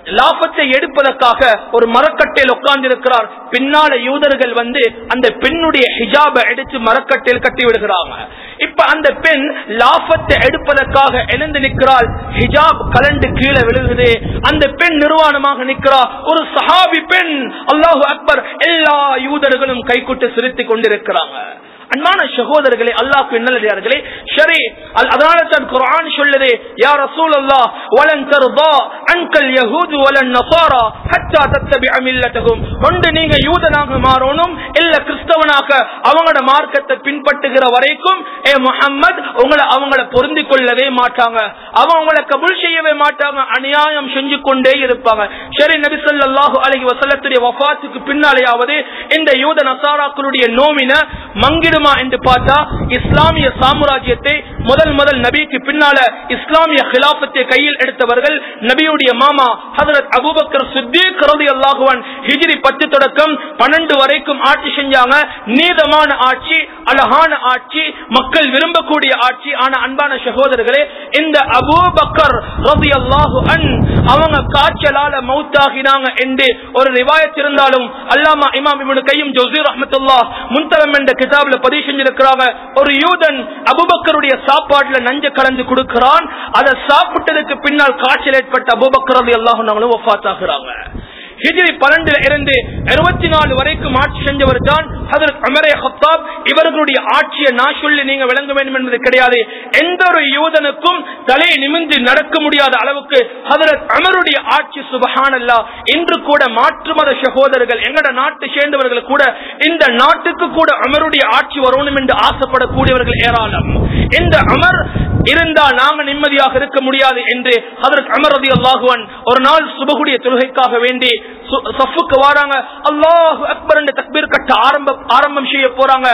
லாபத்தை எடுப்பதற்காக ஒரு மரக்கட்டையில் உட்கார்ந்து இருக்கிறார். பின்னால யூதர்கள் வந்து அந்த பெண்ணுடைய ஹிஜாபை எடுத்து மரக்கட்டையில் கட்டி விடுகிறாங்க. இப்ப அந்த பெண் லாபத்தை எடுப்பதற்காக எழுந்து நிற்கிறாள். ஹிஜாப் கலண்டு கீழே விழுகுது. அந்த பெண் நிர்வாணமாக நிற்கிறார். ஒரு சஹாபி பெண். அல்லாஹு அக்பர். எல்லா யூதர்களும் கைக்குட்டு சிரித்துக் கொண்டிருக்கிறாங்க. அன்பான சகோதரர்களே, அல்லாஹ்வின் நல்லடியார்களே, சரி, அதனால தான் குர்ஆன் சொல்லுது, யா ரசூலல்லாஹ் வலன் தர்தா அன்கல் யஹூது வலன் நஸாரா ஹத்தா தத்தபிஅ மில்லதஹும். ஒன்று நீங்க யூதனாக மாறணும், இல்ல கிறிஸ்தவனாக அவங்களோட மார்க்கத்தை பின்பற்றுகிற வரைக்கும் ஏ முஹம்மத் உங்களை அவங்கள பொருந்திக் கொள்ளவே மாட்டாங்க, அவங்க உங்களை கபூல் செய்யவே மாட்டாங்க, அநியாயம் செஞ்சு கொண்டே இருப்பாங்க. சரி, நபி ஸல்லல்லாஹு அலைஹி வஸல்லத்துடைய வஃபாத்துக்கு பின்னாலேயாவது இந்த யூத நஸாராக்களுடைய நோவின மங்கிடு என்று பார்த்தா, இஸ்லாமிய சாம்ராஜ்யத்தை முதல் முதல் நபிக்கு பின்னால இஸ்லாமிய கிலாபத்தை கையில் எடுத்தவர்கள் நபியுடைய மாமா ஹஜ்ரத் அபூபக்கர் சித்தீக் ரலியல்லாஹு அன்ஹு. ஹிஜ்ரி பத்து தொடக்கம் பன்னெண்டு வரைக்கும் ஆட்சி செஞ்சாங்க. நீதமான ஆட்சி, அழகான ஆட்சி, மக்கள் விரும்பக்கூடிய ஆட்சி. ஆனா அன்பான சகோதரர்களே, இந்த அபூபக்கர் ரலியல்லாஹு அன்ஹு அவங்க காய்ச்சலால மௌத்தாகினாங்க என்று ஒரு ரிவாயத் இருந்தாலும், அல்லாமா இமாம் இப்னு கையும் ஜௌஸி ரஹ்மத்துல்லாஹ் முன்தலம் என்ற கிதாபில் பதிவு செஞ்சிருக்கிறாங்க. ஒரு யூதன் அபூபக்கருடைய சாப்பாட்டுல நஞ்ச கலந்து கொடுக்கிறான். அதை சாப்பிட்டதுக்கு பின்னால் காய்ச்சல் ஏற்பட்ட அபூபக்கர் ரலியல்லாஹு அன்ஹு வஃபாத் ஆகுறாங்க. ஹிஜ்ரி பன்னெண்டுல இருந்து இருபத்தி நாலு வரைக்கும் ஆட்சி செஞ்சவர் தான் ஹஜ்ரத் உமரே கத்தாப். இவர்களுடைய ஆட்சியை நான் சொல்லி நீங்க விளங்க வேண்டும் என்பது கிடையாது. எந்த ஒரு யூதனுக்கும் தலை நிமிர்ந்து நடக்க முடியாத அளவுக்கு ஹஜ்ரத் உமருடைய ஆட்சி சுப்ஹானல்லாஹ். இன்று கூட மாற்று மத சகோதரர்கள், எங்கட நாட்டை சேர்ந்தவர்கள் கூட இந்த நாட்டுக்கு கூட உமருடைய ஆட்சி வரணும் என்று ஆசைப்படக்கூடியவர்கள் ஏராளம். இந்த உமர் இருந்தா நாங்க நிம்மதியாக இருக்க முடியாது என்று ஹஜ்ரத் உமர் ரலியல்லாஹு அன்ஹு ஒரு நாள் சுபஹுடைய தொழுகைக்காக வேண்டி சஃபுக்கு வராங்க. அல்லாஹு அக்பர் என்ற தக்பீர் கட்ட ஆரம்பம் ஆரம்பம் செய்ய போறாங்க.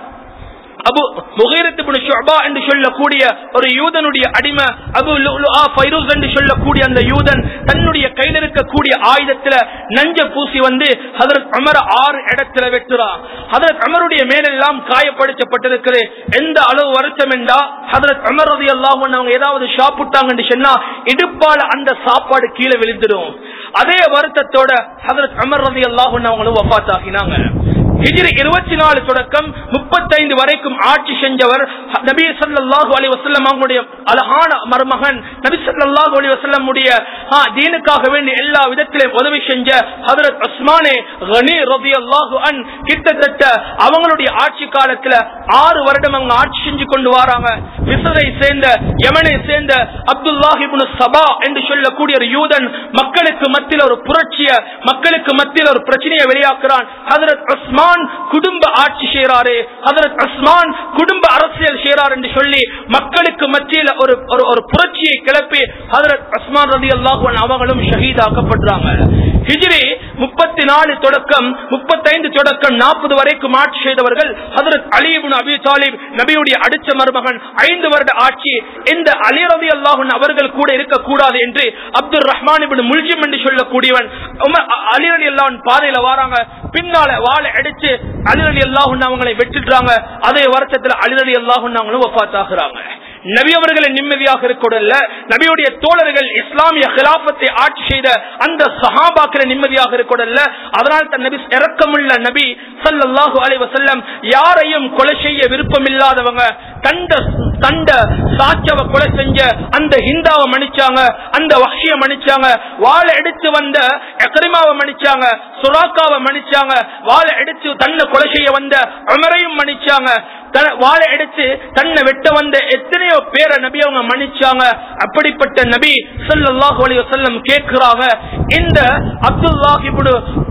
அபு முகீரத் இப்னு ஷுஅபா என்று சொல்லக்கூடிய ஒரு யூதனுடைய அடிமை, அபு லுஅலுஆ ஃபைரூஸ் என்று சொல்லக்கூடிய அந்த யூதன் தன்னுடைய கையில் இருக்கக்கூடிய ஆயுதத்துல நஞ்ச பூசி வந்து ஹஜ்ரத் உமர் ஆறு இடத்துல வெட்டுறான். ஹஜ்ரத் உமருடைய மேலெல்லாம் காயப்படுத்தப்பட்டிருக்கிறது. எந்த அளவு வருத்தம் என்றா, ஹஜ்ரத் உமர் ரலியல்லாஹு அன்ஹு அவங்க ஏதாவது சாப்பிட்டாங்கன்னு சொன்னா இடுப்பால அந்த சாப்பாடு கீழே விழுந்துடும். அதே வருத்தத்தோட ஹஜ்ரத் உமர் ரலியல்லாஹு அன்ஹு அவங்களும் வஃபாத் ஆகினாங்க. ஹிஜ்ரி இருபத்தி நாலு தொடக்கம் முப்பத்தைந்து வரைக்கும் ஆட்சி செஞ்சவர் நபி ஸல்லல்லாஹு அலைஹி வஸல்லம் அவங்களுடைய அழகான மருமகன், நபி ஸல்லல்லாஹு அலைஹி வஸல்லம் உடைய தீனுக்காக வேண்டி எல்லா விதத்திலும் உதவி செஞ்ச ஹஜ்ரத் உஸ்மானே கனி ரலியல்லாஹு அன்ஹு. கிட்டத்தட்ட அவங்களுடைய ஆட்சி காலத்துல ஆறு வருடம் அவங்க ஆட்சி செஞ்சு கொண்டு வராங்க. மிஸ்ரை சேர்ந்த யமனை சேர்ந்த அப்துல்லாஹ் இப்னு சபா என்று சொல்லக்கூடிய ஒரு யூதன் மக்களுக்கு மத்தியில் ஒரு புரட்சிய, மக்களுக்கு மத்தியில் ஒரு பிரச்சனையை வெளியாக்குறான். ஹஜ்ரத் உஸ்மான் குடும்ப ஆட்சி செய்யறாரு, ஹஜ்ரத் உஸ்மான் குடும்ப அரசியல் செய்யறார் என்று சொல்லி மக்களுக்கு மத்தியில் ஒரு ஒரு புரட்சியை கிளப்பி ஹஜ்ரத் உஸ்மான் ரலியல்லாஹு அன்ஹு அவங்களும் ஷஹீதாக்கப்படுறாங்க. ஹிஜ்ரி முப்பத்தி நாலு தொடக்கம் முப்பத்தைந்து தொடக்கம் நாற்பது வரைக்கும் ஆட்சி செய்தவர்கள் ஹஜ்ரத் அலி இப்னு அபி தாலிப், நபியுடைய அடுத்த மருமகன். ஐந்து வருட ஆட்சி. இந்த அலி ரலியல்லாஹு அன்ஹு அவர்கள் கூட இருக்கக்கூடாது என்று அப்துல் ரஹ்மான் இப்னு முல்ஜிம் என்று சொல்லக்கூடியவன் அலி ரலியல்லாஹு அன்ஹு பாதையில வராங்க. பின்னால வாளை அடிச்சு அலி ரலியல்லாஹு அன்ஹு அவங்களை வெட்டிடுறாங்க. அதே வருஷத்துல அலி ரலியல்லாஹு அன்ஹு அவங்களும் வஃபாத் ஆகுறாங்க. நபி அவர்களை நிம்மதியாக இருக்கக்கூடல, நபியுடைய தோழர்கள் இஸ்லாமிய கிலாபத்தை ஆட்சி செய்த அந்த சஹாபாக்களை நிம்மதியாக இருக்கக்கூடல. அதனால் தன் நபி இரக்கமுள்ள நபி ஸல்லல்லாஹு அலைஹி வஸல்லம் யாரையும் கொலை செய்ய விருப்பம் இல்லாதவங்க, தண்ட தண்ட சாட்சவ கொலை செஞ்ச அந்த ஹிந்தாவை மன்னிச்சாங்க, அந்த வஹ்ஷியை மன்னிச்சாங்க, வாளை எடுத்து வந்த இக்ரிமாவை மன்னிச்சாங்க, சுராக்காவை மன்னிச்சாங்க, வாளை எடுத்து தன்னை கொலை செய்ய வந்த உமரையும் மன்னிச்சாங்க, வாளை எடுத்து தன்னை வெட்ட வந்த எத்தனையோ பேரை நபி அவங்க மன்னிச்சாங்க. அப்படிப்பட்ட நபி ஸல்லல்லாஹு அலைஹி வஸல்லம் கேட்கிறாங்க, இந்த அப்துல்லாஹ் இப்னு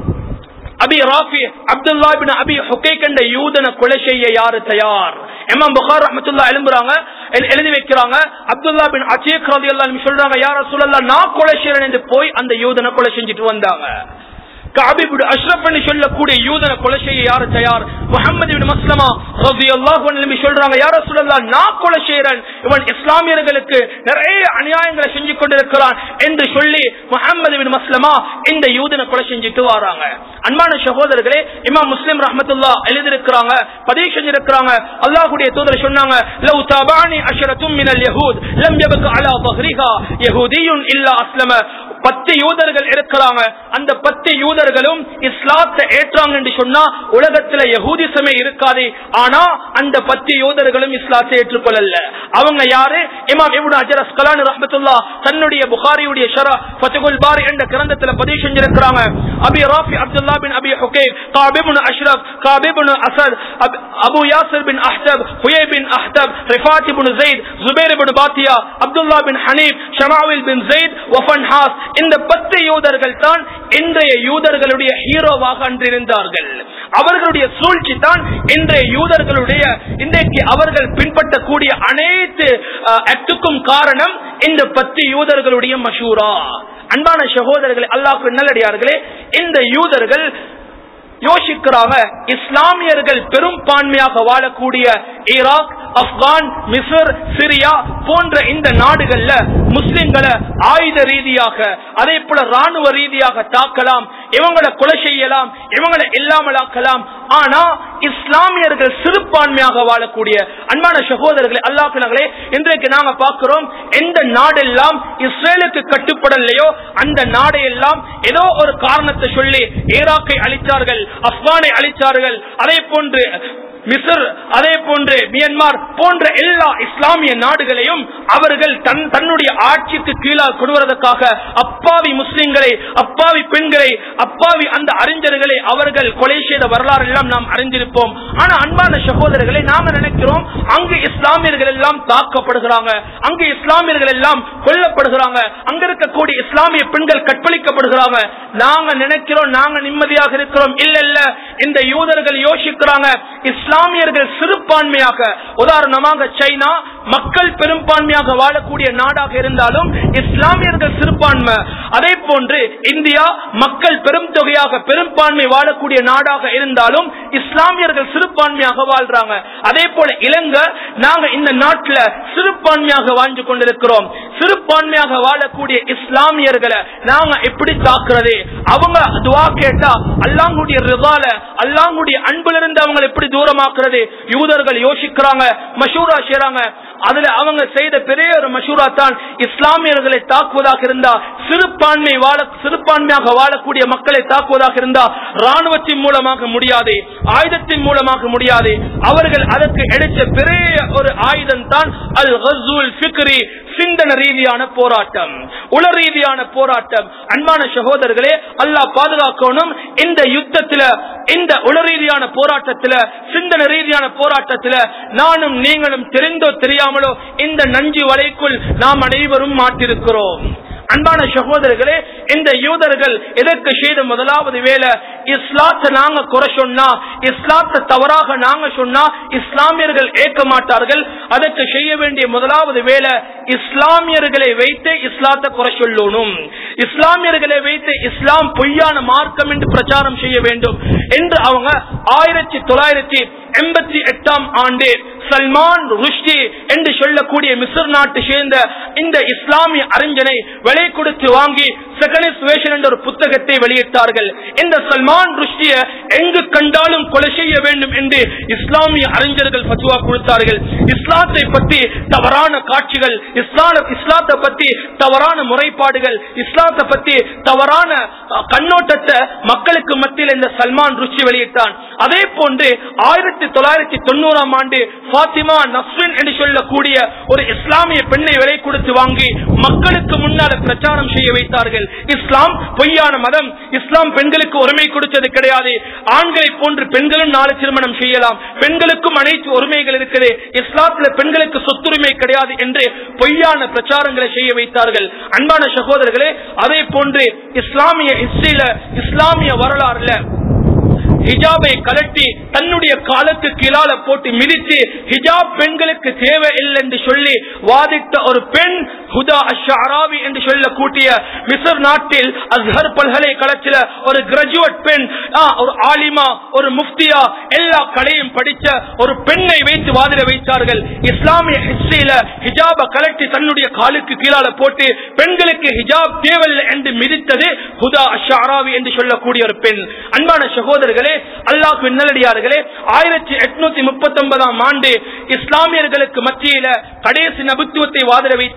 அபி ராஃபி, அப்துல்லாஹ் இப்னு அபி ஹுகைக் என்ற யூதனை கொலை செய்ய யாரு தயார்? இமாம் புகாரி ரஹ்மத்துல்லாஹி எழுதுறாங்க, எழுதி வைக்கிறாங்க. அப்துல்லாஹ் பின் அத்தீக் ரலியல்லாஹு அன்ஹு சொல்றாங்க, யா ரசூலல்லாஹ் நான் கொலை செய்றேன் என்று போய் அந்த யூதனை கொலை செஞ்சுட்டு வந்தாங்க. கஅப் இப்னு அஷ்ரஃப் என்று சொல்லக்கூடிய யூதனை கொலை செய்ய யாரு தயார்? முஹம்மது இப்னு மஸ்லமா ரலியல்லாஹு அன்ஹு சொல்றாங்க, யா ரசூலல்லாஹ் நான் கொலை செய்றேன், இவன் இஸ்லாமியர்களுக்கு நிறைய அநியாயங்களை செஞ்சு கொண்டிருக்கிறான் என்று சொல்லி முஹம்மது இப்னு மஸ்லமா இந்த யூதனை கொலை செஞ்சுட்டு வராங்க. அன்பான சகோதரர்களே, இமாம் முஸ்லிம் ரஹ்மத்துல்லாஹ் எழுதியிருக்கிறாங்க, பதிவு செஞ்சிருக்கிறாங்க, அல்லாஹ்வுடைய தூதர் சொன்னாங்க, லவ் தபானி அஷ்ரத்தும் மினல் யஹூத் லம் யபக அலா ظهرها யஹூதியுன் இல்லா அஸ்லம. பத்து யூதர்கள் இருக்கிறாங்க. அந்த பத்து யூதர்களும் இஸ்லாத்தை ஏற்றாங்க என்று சொன்னா உலகத்துல யஹூதிசமே இருக்காது. ஆனா அந்த பத்து யூதர்களும் இஸ்லாத்தை ஏற்றுக்கொள்ளல. அவங்க யாரு? இமாம் இப்னு ஹஜர் அஸ்கலானி ரஹ்மத்துல்லாஹ் தன்னுடைய புகாரியுடைய ஷரஹ் ஃபத்ஹுல் பாரி என்ற கிரந்தத்துல பதிவு செஞ்சிருக்கிறாங்க. Abi Rafi Abdullah bin Abi Huqaiq, Kaab ibn Ashraf, Kaab ibn Asad, Abu Yasir bin Akhtab, Huyayy bin Akhtab, Rifaat ibn Zaid, Jubair ibn Fatiya, Abdullah பின் ஹனீப், ஷமாவில் பின் ஸைத், வஃபன்ஹாஸ், இந்த பத்து யூதர்கள் தான் இன்றைய யூதர்களுடைய ஹீரோவாக அன்றிருந்தார்கள். அவர்களுடைய சூழ்ச்சி தான் இன்றைய யூதர்களுடைய இன்றைக்கு அவர்கள் பின்பற்றக்கூடிய அனைத்து ஆக்டுக்கும் காரணம் இந்த பத்து யூதர்களுடைய மஷூரா. அன்பான சகோதரர்களே, அல்லாஹ்வின் நல்லடியார்களே, இந்த யூதர்கள் யோசிக்கிறாங்க, இஸ்லாமியர்கள் பெரும்பான்மையாக வாழக்கூடிய ஈராக், ஆப்கான், மிஸ்ர், சிரியா போன்ற இந்த நாடுகள்ல முஸ்லிம்களை ஆயுத ரீதியாக அதே போல ராணுவ ரீதியாக தாக்கலாம், இவங்களை கொலை செய்யலாம், இவங்களை இல்லாமலாக்கலாம். ஆனா இஸ்லாமியர்கள் சிறுபான்மையாக வாழக்கூடிய அன்பான சகோதரர்களே, அல்லாஹ்வினர்களே, இன்றைக்கு நாங்க பார்க்கிறோம், எந்த நாடெல்லாம் இஸ்ரேலுக்கு கட்டுப்படலையோ அந்த நாடையெல்லாம் ஏதோ ஒரு காரணத்தை சொல்லி ஈராக்கை அழித்தார்கள், ஆப்கானை அழித்தார்கள், அதே போன்று மிஸ்ர், அதே போன்று மியான்மர் போன்ற எல்லா இஸ்லாமிய நாடுகளையும் அவர்கள் தன் தன்னுடைய ஆட்சிக்கு கீழாக கொண்டுவதற்காக அப்பாவி முஸ்லிம்களை, அப்பாவி பெண்களை, அப்பாவி அந்த அறிஞர்களை அவர்கள் கொலை செய்த வரலாறு எல்லாம் நாம் அறிந்திருப்போம். ஆனா அன்பான சகோதரர்களை, நாம நினைக்கிறோம் அங்கு இஸ்லாமியர்கள் எல்லாம் தாக்கப்படுகிறாங்க, அங்கு இஸ்லாமியர்கள் எல்லாம் கொல்லப்படுகிறாங்க, அங்க இருக்கக்கூடிய இஸ்லாமிய பெண்கள் கற்பழிக்கப்படுகிறாங்க. நாங்க நினைக்கிறோம் நாங்க நிம்மதியாக இருக்கிறோம். இல்ல இல்ல, இந்த யூதர்கள் யோசிக்கிறாங்க, இஸ்லாமியர்கள் சிறுபான்மையாக, உதாரணமாக சைனா மக்கள் பெரும்பான்மையாக வாழக்கூடிய நாடாக இருந்தாலும் இஸ்லாமியர்கள் சிறுபான்மை. அதே போன்று இந்தியா மக்கள் பெரும் தொகையாக பெரும்பான்மை வாழக்கூடிய நாடாக இருந்தாலும் இஸ்லாமியர்கள் சிறுபான்மையாக வாழ்றாங்க. அதே போல இலங்கை, நாங்க இந்த நாட்டில் சிறுபான்மையாக வாழ்ந்து கொண்டிருக்கிறோம். சிறுபான்மையாக வாழக்கூடிய இஸ்லாமியர்களை நாங்க எப்படி தாக்குறது? அவங்க துஆ கேட்டா அல்லாஹ்வுடைய ரிதால, அல்லாஹ்வுடைய அன்புல இருந்து அவங்க எப்படி தூரமாக்குறது? யூதர்கள் யோசிக்கிறாங்க, மஷூரா செய்றாங்க. அதுல அவங்க செய்த பெரிய ஒரு மஷூரா தான், இஸ்லாமியர்களை தாக்குவதாக இருந்தா, சிறுபான்மை வாழ சிறுபான்மையாக வாழக்கூடிய மக்களை தாக்குவதாக இருந்தா ராணுவத்தின் மூலமாக முடியாது, ஆயுதத்தின் மூலமாக முடியாது. அவர்கள் அதற்கு எடுத்த பெரிய ஒரு ஆயுதம் தான் அல் கஸ்வுல் ஃபிக்ரி, சிந்தன ரீதியான போராட்டம், உள ரீதியான போராட்டம். அன்பான சகோதரர்களே, அல்லாஹ் பாதுகாக்கணும். இந்த யுத்தத்துல, இந்த உள ரீதியான போராட்டத்துல, சிந்தன ரீதியான போராட்டத்துல நானும் நீங்களும் தெரிந்தோ தெரியாமலோ இந்த நஞ்சு வலைக்குள் நாம் அனைவரும் மாட்டிருக்கிறோம். அன்பான சகோதரர்களே, இந்த யூதர்கள் எதற்கு செய்த முதலாவது வேலை, இஸ்லாத்தை நாங்க குறை சொன்னா, இஸ்லாத்தை தவறாக நாங்க சொன்னா இஸ்லாமியர்கள் ஏற்க மாட்டார்கள். அதற்கு செய்ய வேண்டிய முதலாவது வேலை, இஸ்லாமியர்களை வைத்து இஸ்லாத்தை குறை சொல்லணும், இஸ்லாமியர்களை வைத்து இஸ்லாம் பொய்யான மார்க்கம் என்று பிரச்சாரம் செய்ய வேண்டும் என்று அவங்க ஆயிரத்தி தொள்ளாயிரத்தி எண்பத்தி எட்டாம் ஆண்டு சல்மான் ருஷ்டி என்று சொல்லக்கூடிய மிஸ்ர் நாட்டை சேர்ந்த இந்த இஸ்லாமிய அறிஞனை விலை கொடுத்து வாங்கி செகனிஸ்வேஷன் என்ற ஒரு புத்தகத்தை வெளியிட்டார்கள். இந்த சல்மான் ருஷ்டியை எங்கு கண்டாலும் கொலை செய்ய வேண்டும் என்று இஸ்லாமிய அறிஞர்கள் ஃபத்வா கொடுத்தார்கள். இஸ்லாத்தை பற்றி தவறான காட்சிகள், இஸ்லாம் இஸ்லாத்தை பற்றி தவறான முறைப்பாடுகள், இஸ்லாத்தை பற்றி தவறான கண்ணோட்டத்தை மக்களுக்கு மத்தியில் இந்த சல்மான் ருஷ்டி வெளியிட்டான். அதே போன்று ஆயிரத்தி தொள்ளாயிரத்தி தொண்ணூறாம் ஆண்டு பாத்திமா நஸ்ரின் என்று சொல்லக்கூடிய ஒரு இஸ்லாமிய பெண்ணை விலை கொடுத்து வாங்கி மக்களுக்கு முன்னால் பிரச்சாரம் செய்ய வைத்தார்கள். இஸ்லாம் பொய்யான மதம், இஸ்லாம் பெண்களுக்கு உரிமை கொடுத்தது கிடையாது, ஆண்களை போன்று பெண்களும் நாளை திருமணம் செய்யலாம், பெண்களுக்கும் அனைத்து உரிமைகள் இருக்குது, இஸ்லாத்தில் பெண்களுக்கு சொத்துரிமை கிடையாது என்று பொய்யான பிரச்சாரங்களை செய்ய வைத்தார்கள். அன்பான சகோதரர்களே, அதே போன்று இஸ்லாமிய ஹிஸ்டரியில, இஸ்லாமிய வரலாறுல ஹிஜாபை கலட்டி தன்னுடைய காலத்து கீழால போட்டு மிதித்து ஹிஜாப் பெண்களுக்கு தேவை இல்லை என்று சொல்லி வாதிட்ட ஒரு பெண் ஹுதா அஷ்ஷஅராவி என்று சொல்லக்கூடிய மிஸ்ர் நாட்டில் அஸ்ஹர் பல்கலைக்கழகத்தில் ஒரு கிராஜுவேட் பெண், ஒரு ஆலிமா, ஒரு முஃப்தியா, எல்லா கலையும் படித்த ஒரு பெண்ணை வைத்து வாதிட வைத்தார்கள். இஸ்லாமிய ஹிஸ்டரியில ஹிஜாபை கலட்டி தன்னுடைய காலுக்கு கீழால போட்டு பெண்களுக்கு ஹிஜாப் தேவையில்லை என்று மிதித்தது ஹுதா அஷ்ஷஅராவி என்று சொல்லக்கூடிய ஒரு பெண். அன்பான சகோதரர்களே, அல்லாஹ்வின் நல்லடியார்களே, ஆயிரத்தி எட்நூத்தி முப்பத்தி ஒன்பதாம் ஆண்டு இஸ்லாமியர்களுக்கு மத்தியில கடைசி நபித்துவத்தை வாதிட வைத்தார்கள்.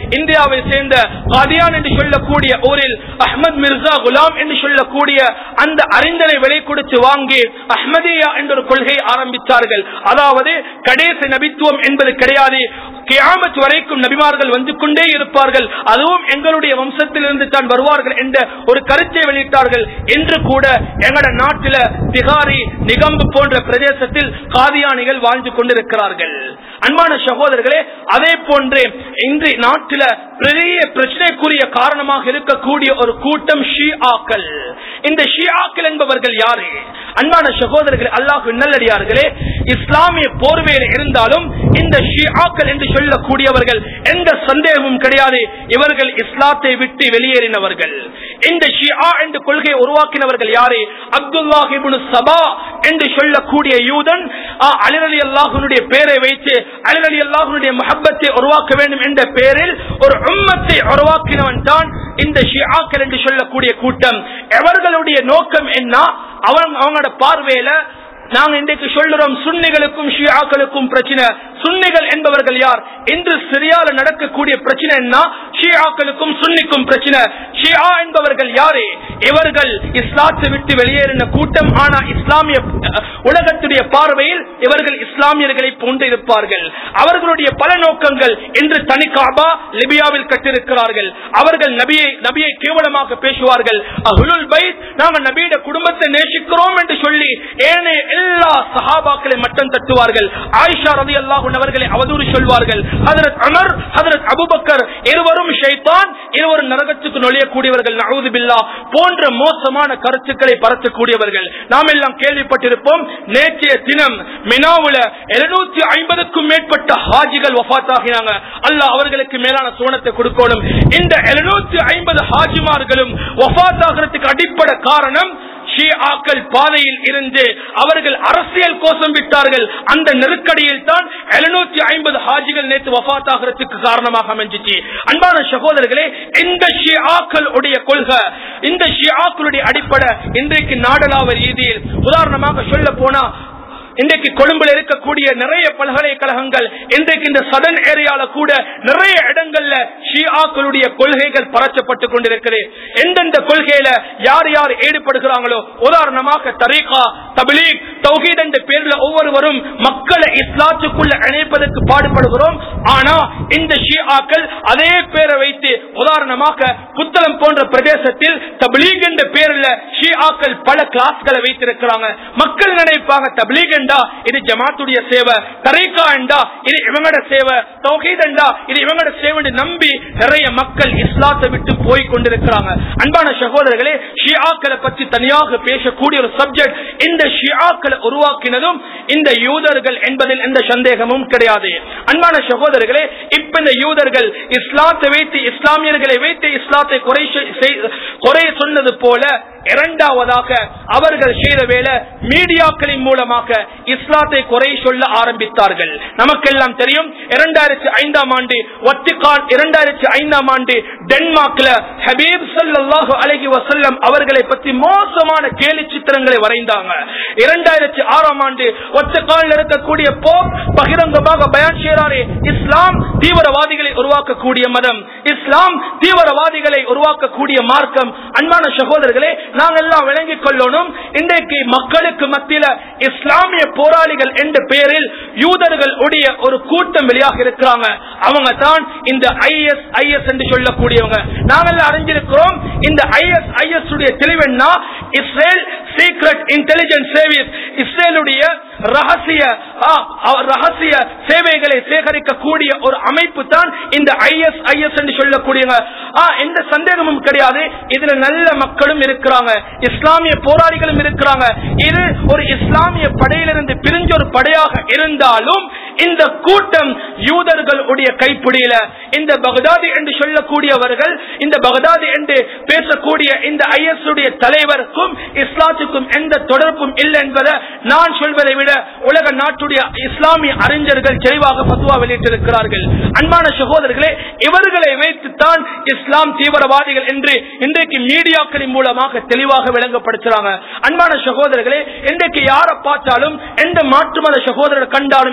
இந்தியாவை சேர்ந்த காதியான் என்று சொல்லக்கூடிய ஊரில் அஹ்மத் மிர்சா குலாம் என்று சொல்லக்கூடிய அந்த அறிஞரை விலை கொடுத்து வாங்கி அஹ்மதியா என்ற ஒரு கொள்கை ஆரம்பித்தார்கள். அதாவது கடைசி நபித்துவம் என்பது கிடையாது, கியாமத் வரைக்கும் நபிமார்கள் வந்து கொண்டே இருப்பார்கள், அதுவும் எங்களுடைய வம்சத்திலிருந்து தான் வருவார்கள் என்ற ஒரு கருத்தை வெளியிட்டார்கள். என்று கூட எங்கட நாட்டில் திகாரி நிகம்பு போன்ற பிரதேசத்தில் காதியானிகள் வாழ்ந்து கொண்டிருக்கிறார்கள். அன்பான சகோதரர்களே, அதே போன்று இன்று நாட்டில் பெரிய பிரச்சனைக்குரிய காரணமாக இருக்கக்கூடிய ஒரு கூட்டம் ஷியாக்கள். இந்த ஷியாக்கள் என்பவர்கள் யாரு? அன்பான சகோதரர்களே, அல்லாஹ்வின் நல்லடியார்களே, இஸ்லாமிய போர்வையில் இருந்தாலும் இந்த ஷியாக்கள் என்று சொல்லக்கூடியவர்கள் எந்த சந்தேகமும் கிடையாது, இவர்கள் இஸ்லாத்தை விட்டு வெளியேறினவர்கள். இந்த ஷியா என்ற கொள்கையை உருவாக்கினவர்கள் யாரு? அப்துல்லாஹ் இப்னு சபா என்று சொல்லக்கூடிய யூதன் அலி ரலியல்லாஹுனுடைய பெயரை வைத்து அலி ரலியல்லாஹுனுடைய முஹப்பத்தை உருவாக்க வேண்டும் என்ற பெயரில் ஒரு உம்மத்தை உருவாக்கினவன் தான் இந்த ஷியாக்கள் என்று சொல்லக்கூடிய கூட்டம். எவர்களுடைய நோக்கம் என்ன? அவங்க அவங்களோட பார்வையில நாங்க இன்றைக்கு சொல்லுறோம் சுன்னிகளுக்கும் ஷியாக்களுக்கும் பிரச்சனை. சுன்னிகள் என்பவர்கள் யார்? இன்று சிரியால நடக்கக்கூடிய பிரச்சனை என்ன? ஷியாக்களுக்கும் சுன்னிக்கும் பிரச்சனை. ஷியா என்பவர்கள் யாரு? இவர்கள் இஸ்லாத்தை விட்டு வெளியேறின கூட்டம். ஆனா இஸ்லாமிய உலகத்துடைய பார்வையில் இவர்கள் இஸ்லாமியர்களை போன்று இருப்பார்கள். அவர்களுடைய பல நோக்கங்கள். இன்று தனி காபா லிபியாவில் கட்டிருக்கிறார்கள். அவர்கள் நபியை நபியை கேவலமாக பேசுவார்கள். அஹ்லுல் பைத், நாங்கள் நபியுடைய குடும்பத்தை நேசிக்கிறோம் என்று சொல்லி ஏனைய எல்லா சஹாபாக்களை மட்டம் தட்டுவார்கள். ஆயிஷா ரலியல்லாஹு அன்ஹா அவர்களை அவதூறு சொல்வார்கள். ஹஜ்ரத் உமர், ஹஜ்ரத் அபூபக்கர் இருவரும் ஷைத்தான், இருவரும் நரகத்துக்கு நுழையக்கூடியவர்கள், நஊது பில்லாஹ் போன்ற மோசமான கருத்துக்களை பரத்தக்கூடியவர்கள். நாம் எல்லாம் கேள்விப்பட்டிருப்போம். நேற்றைய தினம் மினாவுல எழுநூத்தி ஐம்பதுக்கும் மேற்பட்ட ஹாஜிகள் வஃபாத்தாகினாங்க. அல்லாஹ் அவர்களுக்கு மேலான சுவனத்தை கொடுக்கணும். இந்த எழுநூத்தி ஐம்பது ஹாஜிமார்களும் வஃபாத்தாகிறதுக்கு அடிப்படை காரணம் ஷியாக்கள் பாதையில் இருந்து அவர்கள் அரசியல் கோஷம் விட்டார்கள். அந்த நெருக்கடியில் தான் எழுநூத்தி ஐம்பது ஹாஜிகள் நேற்று வஃபாத் ஆகிறதுக்கு காரணமாக அமைஞ்சிச்சு. அன்பான சகோதரர்களே, இந்த ஷியாக்கள் உடைய கொள்கை, இந்த ஷியாக்களுடைய அடிப்படை இன்றைக்கு நாடளாவ ரீதியில் உதாரணமாக சொல்ல போனா இன்றைக்கு கொழும்புல இருக்கக்கூடிய நிறைய பல்கலைக்கழகங்கள், இன்றைக்கு இந்த சதன் ஏரியால கூட நிறைய இடங்கள்ல ஷியாக்களுடைய கொள்கைகள் பரச்சப்பட்டுக் கொண்டிருக்கிறது. எந்தெந்த கொள்கையில யார் யார் ஈடுபடுகிறாங்களோ, உதாரணமாக தரீகா, தப்லீக், தௌஹீத் என்ற பேர்ல ஒவ்வொருவரும் மக்களை இஸ்லாத்துக்குள்ள இணைப்பதற்கு பாடுபடுகிறோம். ஆனா இந்த ஷியாக்கள் அதே பேரை வைத்து உதாரணமாக புத்தளம் போன்ற பிரதேசத்தில் தப்லீக் என்ற பேர்ல ஷியாக்கள் பல கிளாஸ்களை வைத்திருக்கிறாங்க. மக்கள் நினைப்பாங்க தப்லீக் இது ஜமாத்துடைய சேவை, தரீகா என்றா இது இவங்களோட சேவை, தௌஹீத் என்றா இது இவங்களோட சேவை நம்பி நிறைய மக்கள் இஸ்லாத்தை விட்டு போய் கொண்டிருக்கிறாங்க. அன்பான சகோதரர்களே, ஷியாக்களை பற்றி தனியாக பேசக்கூடிய ஒரு சப்ஜெக்ட். இந்த ஷியாக்களை உருவாக்கினதும் இந்த யூதர்கள் என்பதில் எந்த சந்தேகமும் கிடையாது. அன்பான சகோதரர்களே, இப்ப இந்த யூதர்கள் இஸ்லாத்தை வைத்து இஸ்லாமியர்களை வைத்து இஸ்லாத்தை குறை சொன்னது போல இரண்டாவதாக அவர்கள் செய்த வேலை மீடியாக்களின் மூலமாக இஸ்லாத்தை குறை சொல்ல ஆரம்பித்தார்கள். நமக்கெல்லாம் தெரியும், இரண்டாயிரத்தி ஐந்தாம் ஆண்டு வத்திகான் இரண்டாயிரத்தி ஐந்தாம் ஆண்டு டென்மார்க்ல ஹபீப் ஸல்லல்லாஹு அலைஹி வஸல்லம் அவர்களை பற்றி மோசமான கேலி சித்திரங்களை வரைந்தாங்க. இரண்டாயிரத்தி ஆறாம் ஆண்டு வத்திகானில் இருக்கக்கூடிய போப் பகிரங்கமாக பயான் செய்றாரே, இஸ்லாம் தீவிரவாதிகளை உருவாக்கக்கூடிய மதம், இஸ்லாம் தீவிரவாதிகளை உருவாக்கக்கூடிய மார்க்கம். அன்பான சகோதரர்களே, நாங்கள் எல்லாம் விளங்கிக் கொள்ளணும், இன்றைக்கு மக்களுக்கு மத்தியில் இஸ்லாமிய போராளிகள் என்ற பெயரில் யூதர்கள் உடைய ஒரு கூட்டம் வெளியாக இருக்கிறாங்க. அவங்க தான் இந்த ஐஎஸ் ஐஎஸ் என்று சொல்லக்கூடியவங்க. நாங்கள் அறிஞ்சிருக்கிறோம், இந்த ஐஎஸ் ஐஎஸ் உடைய தெளிவென்னா இஸ்ரேல் சீக்ரெட் இன்டெலிஜென்ஸ் சர்வீஸ், இஸ்ரேலுடைய ரகசிய ரகசிய சேவைகளை சேகரிக்கக்கூடிய ஒரு அமைப்பு தான் இந்த ஐஎஸ் ஐஎஸ் என்று சொல்லக்கூடியவங்க. எந்த சந்தேகமும் கிடையாது, இதுல நல்ல மக்களும் இருக்கிறாங்க, இஸ்லாமிய போராளிகளும் இருக்கிறாங்க. இது ஒரு இஸ்லாமிய படையிலிருந்து பிரிஞ்ச ஒரு படையாக இருந்தாலும் இந்த கூட்டம் யூதர்கள் உடைய கைப்பிடியில. இந்த பகதாதி என்று சொல்லக்கூடியவர்கள், இந்த பகதாதி என்று பேசக்கூடிய இந்த ஐஎஸ் உடைய தலைவருக்கும் இஸ்லாத்துக்கும் எந்த தொடர்பும் இல்லை என்பதை நான் சொல்வதை விட உலக நாட்டுடைய இஸ்லாமிய அறிஞர்கள் தெளிவாக ஃபத்வா வெளியிட்டிருக்கிறார்கள். அன்பான சகோதரர்களே, இவர்களை வைத்துத்தான் இஸ்லாம் தீவிரவாதிகள் என்று இன்றைக்கு மீடியாக்களின் மூலமாக தெளிவாக விளங்கப்படுத்துறாங்க. அன்பான சகோதரர்களே, இன்றைக்கு யாரை பார்த்தாலும் எந்த மாற்று மத சகோதரர் கண்டாலும் என்ன சொல்றாங்க?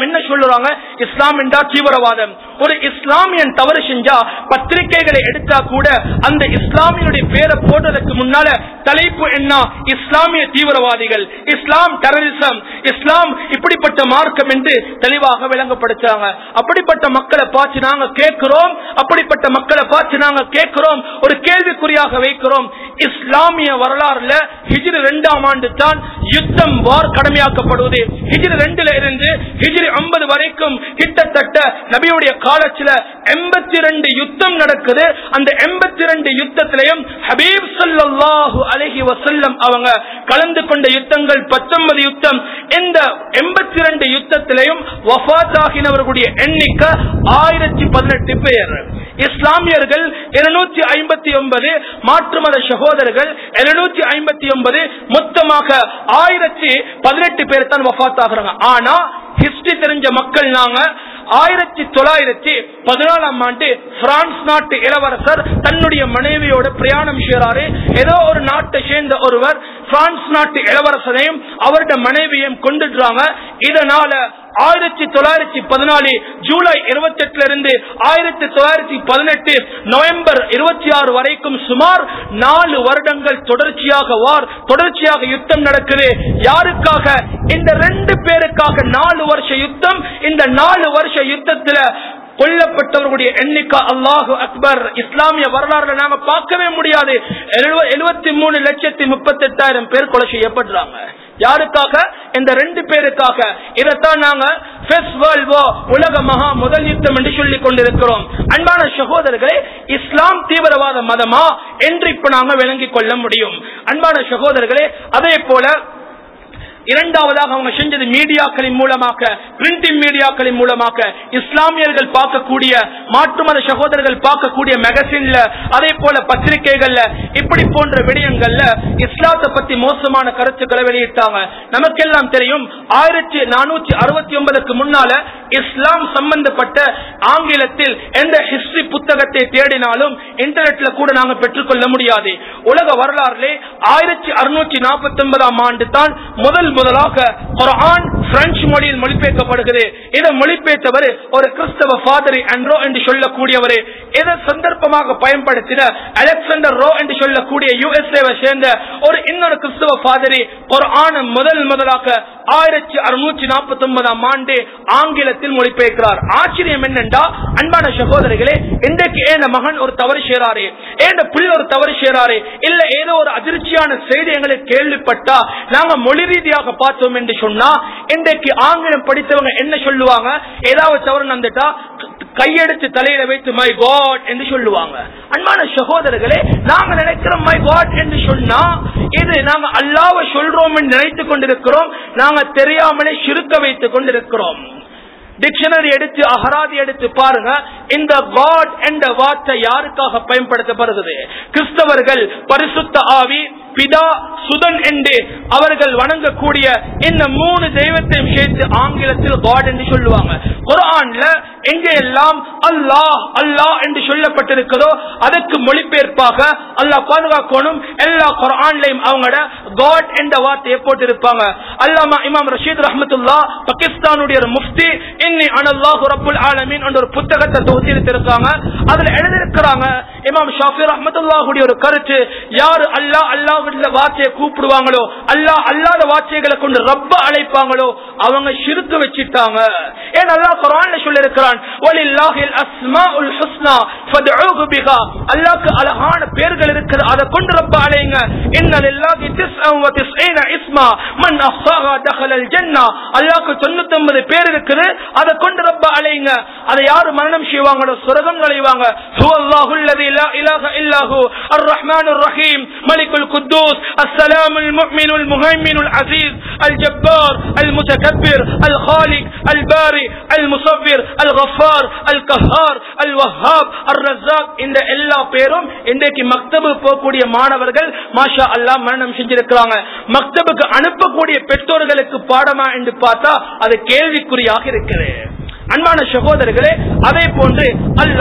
சொல்றாங்க இஸ்லாம் என்றா தீவிரவாதம். ஒரு இஸ்லாமியன் தவறு செஞ்சா பத்திரிகைகளை எடுத்தா கூட அந்த இஸ்லாமியனுடைய பேரை போடுறதுக்கு முன்னால தலைப்பு என்ன? இஸ்லாமிய தீவிரவாதிகள், இஸ்லாம் டெரரிசம், இஸ்லாம் இப்படிப்பட்ட மார்க்கம் என்று தெளிவாக விளங்கப்படுத்தாங்க. அப்படிப்பட்ட மக்களை பார்த்து நாங்க கேட்கிறோம் அப்படிப்பட்ட மக்களை பார்த்து நாங்க கேட்கிறோம் ஒரு கேள்விக்குறியாக வைக்கிறோம். இஸ்லாமிய வரலாறுல ஹிஜ்ரி இரண்டாம் ஆண்டு தான் யுத்தம் வார் கடமையாக்கப்படுவது. ஹிஜ்ரி ரெண்டுல இருந்து ஹிஜ்ரி ஐம்பது வரைக்கும் கிட்டத்தட்ட நபியுடைய காலத்துல எண்பத்தி ரெண்டு யுத்தம் நடக்குது. அந்த எண்பத்தி ரெண்டு யுத்தத்திலையும் ஹபீப் ஸல்லல்லாஹு அலைஹி வஸல்லம் அவங்க கலந்து கொண்ட யுத்தங்கள் பத்தொன்பது யுத்தம். இந்த எண்பத்தி ரெண்டு யுத்தத்திலையும் வஃபாத் ஆகினவர்களுடைய எண்ணிக்கை ஆயிரத்தி பதினெட்டு பேர். இஸ்லாமியர்கள் இருநூற்றி ஐம்பத்தி ஒன்பது, மாற்று மத சகோதரர்கள் இருநூற்றி ஐம்பத்தி ஒன்பது, மொத்தமாக ஆயிரத்தி பதினெட்டு பேர் தான் வஃபாத் ஆகுறாங்க. ஆனா ஹிஸ்டரி தெரிஞ்ச மக்கள் நாங்க ஆயிரத்தி தொள்ளாயிரத்தி பதினாலாம் ஆண்டு பிரான்ஸ் நாட்டு இளவரசர் தன்னுடைய மனைவியோட பிரயாணம் செய்றாரு. ஏதோ ஒரு நாட்டை சேர்ந்த ஒருவர் பிரான்ஸ் நாட்டு இளவரசரையும் அவருடைய மனைவியையும் கொண்டுடுறாங்க. இதனால ஆயிரத்தி தொள்ளாயிரத்தி பதினாலு ஜூலை இருபத்தி எட்டுல இருந்து ஆயிரத்தி தொள்ளாயிரத்தி பதினெட்டு நவம்பர் இருபத்தி ஆறு வரைக்கும் சுமார் நாலு வருடங்கள் தொடர்ச்சியாக வார் தொடர்ச்சியாக யுத்தம் நடக்குது. யாருக்காக? இந்த ரெண்டு பேருக்காக நாலு வருஷ யுத்தம். இந்த நாலு வருஷ யுத்தத்துல கொல்லப்பட்டவர்களுடைய எண்ணிக்கை அல்லாஹு அக்பர் இஸ்லாமிய வரலாறுல நாம பார்க்கவே முடியாது. எழுபத்தி மூணு லட்சத்தி முப்பத்தி எட்டாயிரம் பேர் கொலை செய்யப்படுறாங்க. யாருக்காக? இந்த ரெண்டு பேருக்காக. இதைத்தான் நாங்க உலக மகா முதல் யுத்தம் என்று சொல்லிக் கொண்டிருக்கிறோம். அன்பான சகோதரர்களே, இஸ்லாம் தீவிரவாத மதமா என்று இப்ப நாங்க விளங்கிக் கொள்ள முடியும். அன்பான சகோதரர்களே, அதே போல இரண்டாவதாக அவங்க செஞ்சது மீடியாக்களின் மூலமாக, பிரிண்டிங் மீடியாக்களின் மூலமாக இஸ்லாமியர்கள் பார்க்கக்கூடிய மாற்று மத சகோதரர்கள் பார்க்கக்கூடிய மேகசின்ல அதே போல பத்திரிகைகள்ல இப்படி போன்ற விடயங்கள்ல இஸ்லாத்தை பத்தி மோசமான கருத்துக்களை வெளியிட்டாங்க. நமக்கெல்லாம் தெரியும் ஆயிரத்தி நானூற்றி அறுபத்தி ஒன்பதுக்கு முன்னால இஸ்லாம் சம்பந்தப்பட்ட ஆங்கிலத்தில் எந்த ஹிஸ்டரி புத்தகத்தை தேடினாலும் இன்டர்நெட்ல கூட நாங்க பெற்றுக்கொள்ள முடியாது. உலக வரலாறுலே ஆயிரத்தி அறுநூற்றி நாற்பத்தி ஒன்பதாம் ஆண்டு தான் முதல் முதலாக குர்ஆன் பிரெஞ்சு மொழியில் மொழிபெயர்க்கப்படுகிறது. இதை மொழிபெயர்த்தவர் ஒரு கிறிஸ்தவ ஃபாதர் ஆண்ட்ரோ என்று சொல்லக்கூடியவர். இதை சந்தர்ப்பமாக பயன்படுத்தின அலெக்சாண்டர் ரோ என்று சொல்லக்கூடிய யுஎஸ்ஏவை சேர்ந்த ஒரு இன்னொரு கிறிஸ்தவ ஃபாதர் குர்ஆன் முதல் முதலாக ஆயிரத்தி அறுநூற்றி நாற்பத்தி ஒன்பதாம் ஆண்டு ஆங்கிலத்தில் மொழிபெயர்க்கிறார். ஆச்சரியம் என்னென்றா, அன்பான சகோதரிகளே, இன்றைக்கு ஏன் மகன் ஒரு தவறு செய்றாரு, ஏன் பிள்ளை ஒரு தவறு செய்றாரு, இல்ல ஏதோ ஒரு அதிர்ச்சியான செய்தி எங்களுக்கு கேள்விப்பட்டா நாங்க மொழி ரீதியாக பார்த்தோம் என்று சொன்னா இன்றைக்கு ஆங்கிலம் படித்தவங்க என்ன சொல்லுவாங்க? ஏதாவது தவறு நடந்துட்டா கையெடுத்து தலையில வைத்து மை காட் என்று சொல்லுவாங்க. அன்பான சகோதரர்களே, நாங்க நினைக்கிறோம் மை காட் என்று சொன்னா இது நாங்க அல்லாஹ்வை சொல்றோம் என்று நினைத்துக் கொண்டிருக்கிறோம். நாங்க தெரியாமலே ஷிர்க வைத்துக் கொண்டிருக்கிறோம். டிக்ஷனரி எடுத்து அகராதி எடுத்து பாருங்க, இந்த காட் என்ற வார்த்தை யாருக்காக பயன்படுத்தப்படுகிறது? கிறிஸ்தவர்கள் பரிசுத்த ஆவி, பிதா, சுதன் என்று அவர்கள் வணங்கக்கூடிய இந்த மூணு தெய்வத்தையும் சேர்த்து ஆங்கிலத்தில் காட் என்று சொல்லுவாங்க. குர்ஆன்ல எங்கெல்லாம் அல்லாஹ் அல்லாஹ் என்று சொல்லப்பட்டிருக்கிறதோ அதற்கு மொழிபெயர்ப்பாக அல்லாஹ் பாதுகாக்கணும் எல்லா குர்ஆன்லயும் அவங்களோட காட் என்ற வார்த்தையை போட்டிருப்பாங்க. அல்லாமா இமாம் ரஷீத் ரஹ்மத்துல்லாஹ் பாகிஸ்தானுடைய ஒரு முஃப்தி இன்னி அனல்லாஹு ரப்புல் ஆலமீன் என்ற ஒரு புத்தகத்தை தொகுத்திருக்காங்க. அதுல எழுதியிருக்கிறாங்க இமாம் ஷாஃபி ரஹ்மத்துல்லாஹுடைய ஒரு கருத்து, யாரு அல்லாஹ் அல்லாஹ் வார்த்தையை கூப்பிடுவாங்களோ, அல்லாஹ் அல்லாத வார்த்தைகளை கொண்டு ரப்ப அழைப்பாங்களோ அவங்க ஷிர்க் வச்சிட்டாங்க. ஏன் அல்லாஹ் குர்ஆன்ல சொல்லி இருக்கிறான், வலில்லாஹில் அஸ்மாஉல் ஹுஸ்னா ஃபத்ஊஹு பிஹா, அல்லாஹ்க்கு அழகான பெயர்கள் இருக்குது, அதை கொண்டு ரப்ப அழைங்க. இன்னலில்லாஹி திஸ்அ வ திஸ்ஈன இஸ்மா மன் அஹ்ஸாஹா தഖலல் ஜன்னah, அல்லாஹ்க்கு தொண்ணூத்தி ஒன்பது பேர் இருக்குது, அதை கொண்டு ரப்ப அழைங்க. அதை யாரு மரணம் செய்வாங்களோ சொர்க்கம் நுழைவாங்க. ஹுவல்லாஹுல் லஸீ லா இலாஹ இல்லா ஹு அர் ரஹ்மானுர் ரஹீம் மலிகுல் குத்தூஸ் அஸ்ஸலாமுல் முஃமினுல் முஹைமினுல் அஸீஸ் அல் ஜப்பார் அல் முதகப்பிர் அல் காலிக் அல் பாரி அல் முஸவ்விர் அல் கஃபார் அல் கஹார் அல் வஹ்ஹாப் அர் ரஸாக். இந்த எல்லா பேரும் இன்றைக்கு மக்தபு போகக்கூடிய மாணவர்கள் மாஷா அல்லாஹ் மரணம் செஞ்சிருக்கிறாங்க. மக்தபுக்கு அனுப்பக்கூடிய பெற்றோர்களுக்கு பாடமா என்று பார்த்தா அது கேள்விக்குறியாக இருக்கிறது. அன்பான சகோதரர்களே, அதே போன்று அல்லாஹ்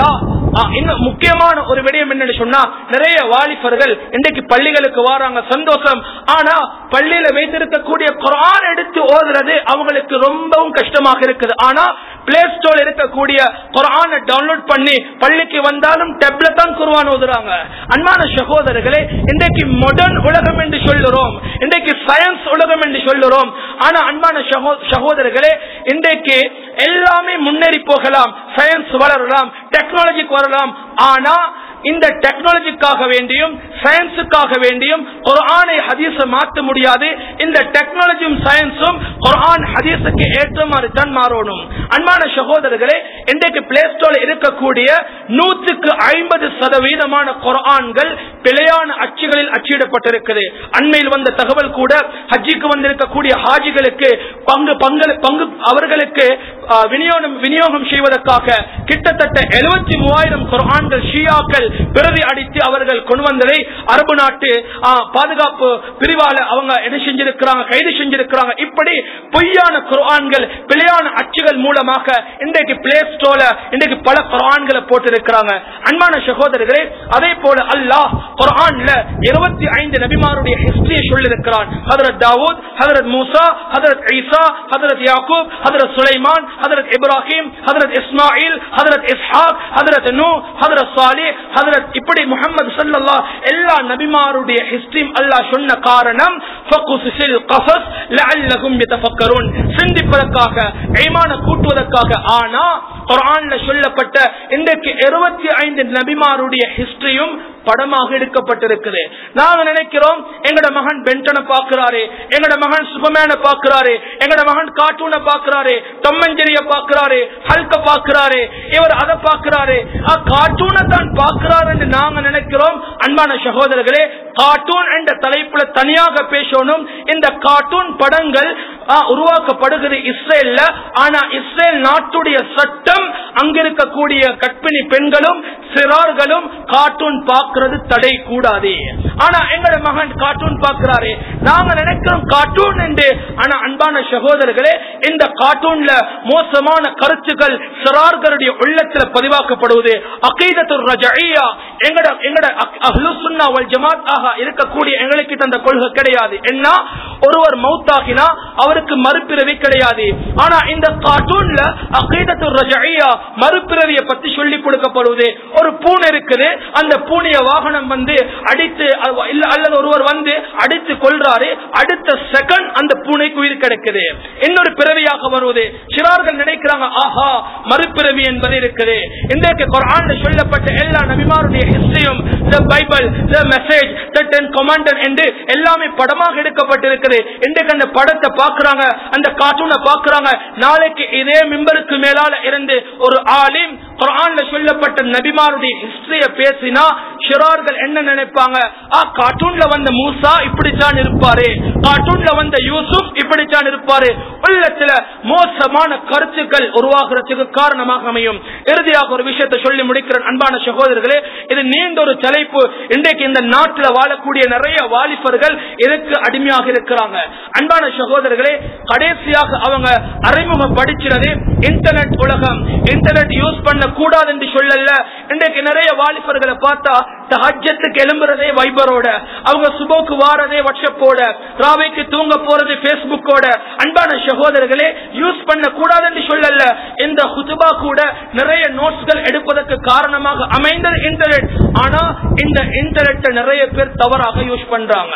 இன்னும் முக்கியமான ஒரு விடயம் என்னன்னு சொன்னா, நிறைய வாலிபர்கள் இன்றைக்கு பள்ளிகளுக்கு வராங்க, சந்தோஷம். ஆனா பள்ளியில வைத்திருக்கக்கூடிய குர்ஆன் எடுத்து ஓதுறது அவங்களுக்கு ரொம்பவும் கஷ்டமாக இருக்குது. ஆனா பிளே ஸ்டோர் இருக்கக்கூடிய குர்ஆனை டவுன்லோட் பண்ணி பள்ளிக்கு வந்தாலும் டேப்ல தான் குர்ஆன் ஓதுறாங்க. அன்பான சகோதரர்களே, இன்றைக்கு மாடர்ன் உலகம் என்று சொல்லுறோம், இன்றைக்கு சயின்ஸ் உலகம் என்று சொல்லுறோம். ஆனா அன்பான சகோதரர்களே, இன்றைக்கு எல்லாமே முன்னேறி போகலாம், சயின்ஸ் வளரலாம், டெக்னாலஜிக்கு வரலாம். ஆனா இந்த டெக்னாலஜிக்காக வேண்டியும் சயின்ஸுக்காக வேண்டியும் குர்ஆனை ஹதீஸ மாற்ற முடியாது. இந்த டெக்னாலஜியும் சயின்ஸும் குர்ஆன் ஹதீஸுக்கு ஏற்ற மாதிரி தான் மாறணும். அன்பான சகோதரர்களே, இன்றைக்கு பிளே ஸ்டோர்ல இருக்கக்கூடிய நூற்றுக்கு ஐம்பது சதவீதமான குர்ஆன்கள் பிழையான அச்சுகளில் அச்சிடப்பட்டிருக்கிறது. அண்மையில் வந்த தகவல் கூட, ஹஜ்ஜிக்கு வந்திருக்கக்கூடிய ஹாஜிகளுக்கு பங்கு பங்கு அவர்களுக்கு விநியோகம் விநியோகம் செய்வதற்காக கிட்டத்தட்ட எழுபத்தி மூவாயிரம் குர்ஆன்கள் ஷியாக்கள் பிரதி அடித்து அவர்கள் கொண்டு வந்ததை அரபு நாட்டு பாதுகாப்பு பிரிவால அவங்க என்ன செஞ்சிருக்கிறாங்க, கைது செஞ்சிருக்கிறாங்க. இப்படி பொய்யான குர்ஆன்கள் பிழையான அச்சுகள் மூலமாக இன்றைக்கு பிளே ஸ்டோர்ல இன்றைக்கு பல குர்ஆன்களை போட்டிருக்கிறாங்க. அன்பான சகோதரர்களே, அதே போல அல்லாஹ் குர்ஆன்ல இருபத்தி ஐந்து நபிமாருடைய ஹிஸ்டரியை சொல்லியிருக்கிறான். ஹஜ்ரத் தாவூத், ஹஜ்ரத் மூசா, ஹஜ்ரத் ஈசா, ஹஜ்ரத் யாக்கூப், ஹஜ்ரத் சுலைமான், ஹஜ்ரத் இப்ராஹிம், ஹஜ்ரத் இஸ்மாயில், ஹஜ்ரத் இஸ்ஹாக், ஹஜ்ரத் நூ, ஹஜ்ரத் சாலிஹ், ஹஜ்ரத் இப்படி முஹம்மது ஸல்லல்லாஹு எல்லா நபிமாருடைய ஹிஸ்டரியும் அல்லாஹ் சொன்ன காரணம் ஃபகுஸில் கஸஸ் லஅல்லஹும் யதஃபக்கரூன், சிந்திப்பதற்காக, ஈமான கூட்டுவதற்காக. ஆனா குர்ஆன்ல சொல்லப்பட்ட இன்றைக்கு இருபத்தி ஐந்து நபிமாருடைய ஹிஸ்டரியும் படமாக எடுக்கப்பட்டிருக்குது. நாங்க நினைக்கிறோம் எங்கட மகன் பென்டனை பாக்குறாரு, எங்கட மகன் சூப்பர்மேனை பாக்குறாரு, எங்கட மகன் கார்ட்டூனை பாக்குறாரு, டாம் அண்ட் ஜெர்ரியை பாக்குறாரு, ஹல்க பாக்குறாரு, இவர் அதை பாக்குறாரு, கார்ட்டூனை தான் பாக்குறாரு நாங்க நினைக்கிறோம். அன்பான சகோதரர்களே, கார்ட்டூன் என்ற தலைப்புல தனியாக பேசணும். இந்த கார்ட்டூன் படங்கள் உருவாக்கப்படுகிறது இஸ்ரேல்ல. ஆனா இஸ்ரேல் நாட்டுடைய சட்டம் அங்கிருக்கக்கூடிய கர்ப்பிணி பெண்களும் சிறார்களும் கார்ட்டூன் பார்க்கிறது தடை கூடாது. ஆனா எங்களோட மகன் கார்ட்டூன் பார்க்கிறாரு, நாங்க நினைக்கிறோம் கார்ட்டூன் என்று. ஆனா அன்பான சகோதரர்களே, இந்த கார்ட்டூன்ல மோசமான கருத்துக்கள் சிறார்களுடைய உள்ளத்துல பதிவாக்கப்படுவது அகீதத்துர் ரஜஇய்யா. எங்கட எங்கட அஹ்லுஸ் சுன்னா வல் ஜமாத் ஆக இருக்கக்கூடிய எங்களுக்கு அந்த கொள்கை கிடையாது. என்ன, ஒருவர் மௌத்தாகினா அவருக்கு மறுபிறவி கிடையாது. ஆனா இந்த கார்ட்டூன்ல அகீதத்துர் ரஜஇய்யா மறுபிறவியை பத்தி சொல்லி கொடுக்கப்படுவது. ஒரு பூனை இருக்குது, அந்த பூனைய வாகனம் வந்து அடித்து அல்லது ஒருவர் வந்து அடித்து கொள்றாரு, அடுத்த செகண்ட் அந்த பூனைக்கு உயிர் கிடைக்குது, இன்னொரு பிறவியாக வருவது. சிறார்கள் நினைக்கிறாங்க ஆஹா மறுபிறவி என்பது இருக்குது. இன்றைக்கு குர்ஆன்ல சொல்லப்பட்ட எல்லா நபிமாருடைய ஹிஸ்டரியும், the Bible, the message, the ten commandments என்று எல்லாமே படமாக எடுக்கப்பட்டிருக்கிறது. இன்றைக்கு அந்த படத்தை பார்க்கறாங்க, அந்த கார்ட்டூனை பார்க்கறாங்க. நாளைக்கு இதே மிம்பருக்கு மேலால இருந்து ஒரு ஆலிம் குர்ஆன்ல சொல்லப்பட்ட நபிமாருடைய ஹிஸ்டரிய பேசினா ஷிரார்கள் என்ன நினைப்பாங்க, ஆ கார்ட்டூன்ல வந்த மூசா இப்படித்தான் இருப்பாரு, கார்ட்டூன்ல வந்த யூசுப் இப்படித்தான் இருப்பாரு. உள்ளத்துல மோசமான கருத்துக்கள் உருவாகிறதுக்கு காரணமாக அமையும். இறுதியாக ஒரு விஷயத்தை சொல்லி முடிக்கிறேன். அன்பான சகோதரர்களே, இது நீண்ட ஒரு தலைப்பு. இன்றைக்கு இந்த நாட்டில் வாழக்கூடிய நிறைய வாலிபர்கள் இதற்கு அடிமையாக இருக்கிறாங்க. அன்பான சகோதரர்களே, கடைசியாக அவங்க அறிமுகம் படிக்கிறது இன்டர்நெட் உலகம். இன்டர்நெட் யூஸ் பண்ண கூடாது என்று சொல்லல. இன்றைக்கு நிறைய வாலிபர்களை பார்த்தா தஹஜ்ஜத்துக்கு எழும்புறதே வைபரோட, அவங்க சுபோக்கு வாரதே வாட்ஸ்அப்போட, ராவைக்கு தூங்க போறது பேஸ்புக்கோட. அன்பான சகோதரர்களே, யூஸ் பண்ண கூடாது என்று சொல்லல. இந்த ஹுதுபா கூட நிறைய நோட்ஸ்கள் எடுப்பதற்கு காரணமாக அமைந்தது இன்டர்நெட். ஆனா இந்த இன்டர்நெட்டை நிறைய பேர் தவறாக யூஸ் பண்றாங்க.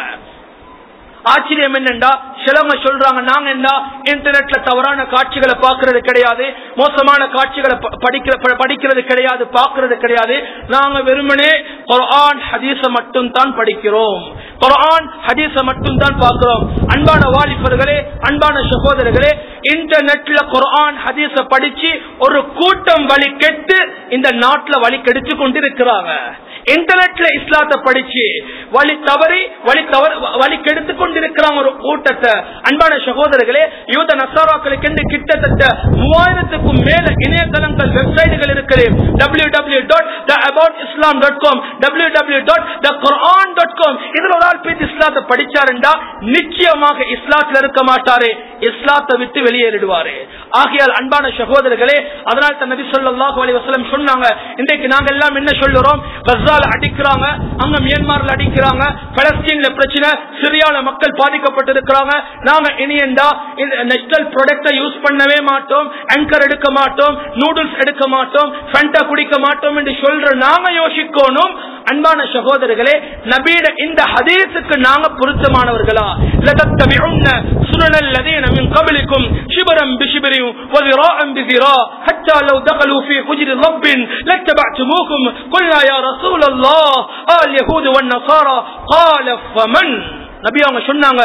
ஆச்சரியம் என்னண்டா, சிலவங்க சொல்றாங்க நாங்க என்ன இன்டர்நெட்ல தவறான காட்சிகளை பார்க்கறது கிடையாது, மோசமான காட்சிகளை படிக்கிறது கிடையாது, பார்க்கறது கிடையாது. நாங்க வெறுமனே குர்ஆன் ஹதீஸ மட்டும் தான் படிக்கிறோம், குர்ஆன் ஹதீஸ மட்டும் தான் பார்க்கிறோம். அன்பான வாலிபர்களே, அன்பான சகோதரர்களே, இன்டர்நெட்ல குர்ஆன் ஹதீஸ படிச்சு ஒரு கூட்டம் வழி கெட்டு இந்த நாட்டுல வழி கெடுத்து கொண்டிருக்கிறாங்க. இன்டர்நெட்ல இஸ்லாத்தை படிச்சு வழி தவறி வழி தவறு வழி கெடுத்துக் கொண்டிருக்கிறாங்க ஒரு கூட்டத்தை. அன்பான சகோதரர்களே, யூத நசாராக்களுக்கு என்று கிட்டத்தட்ட மூவாயிரத்துக்கும் மேல இணையதளங்கள் வெப்சைட்டுகள் இருக்குது. W W dot the about Islam dot com, W W dot the Quran dot com. இதுல ஒரு ஆள் போய் இஸ்லாத்தை படிச்சாருண்டா நிச்சயமாக இஸ்லாத்துல இருக்க மாட்டாரு, இஸ்லாத்தை விட்டு வெளியேறிடுவாரு. ஆகையால் அன்பான சகோதரர்களே, அதனால் தான் நபி ஸல்லல்லாஹு அலைஹி வஸல்லம் சொன்னாங்க, இன்றைக்கு நாங்க எல்லாம் என்ன சொல்றோம், கஸால அடிக்கிறாங்க, அங்க மியான்மர்ல அடிக்கிறாங்க, பலஸ்தீன்ல பிரச்சனை, சிரியால மக்கள் பாதிக்கப்பட்டிருக்கிறாங்க, நாங்க இனியண்டா இந்த நேஷனல் ப்ராடக்ட்டை யூஸ் பண்ணவே மாட்டோம், ஆங்கர் எடுக்க மாட்டோம், நூடுல்ஸ் எடுக்க மாட்டோம், ஃபண்டா குடிக்க மாட்டோம் என்று சொல்ற நாங்க யோசிக்கணும். அன்பான சகோதரர்களே, நபியோட இந்த ஹதீஸுக்கு நாங்க பொருத்தமானவர்களா? லதத்தபிஉன்ன சுனனல் லதீன மின் கப்லிக்கும் ஷிபரன் பிஷிபரின் வ ذراعا بذراع حتى لو دخلوا في حجر رب لاتبعتموهم قلنا يا رسول الله اليهود والنصارى قال فمن. நபி அவங்க சொன்னாங்க,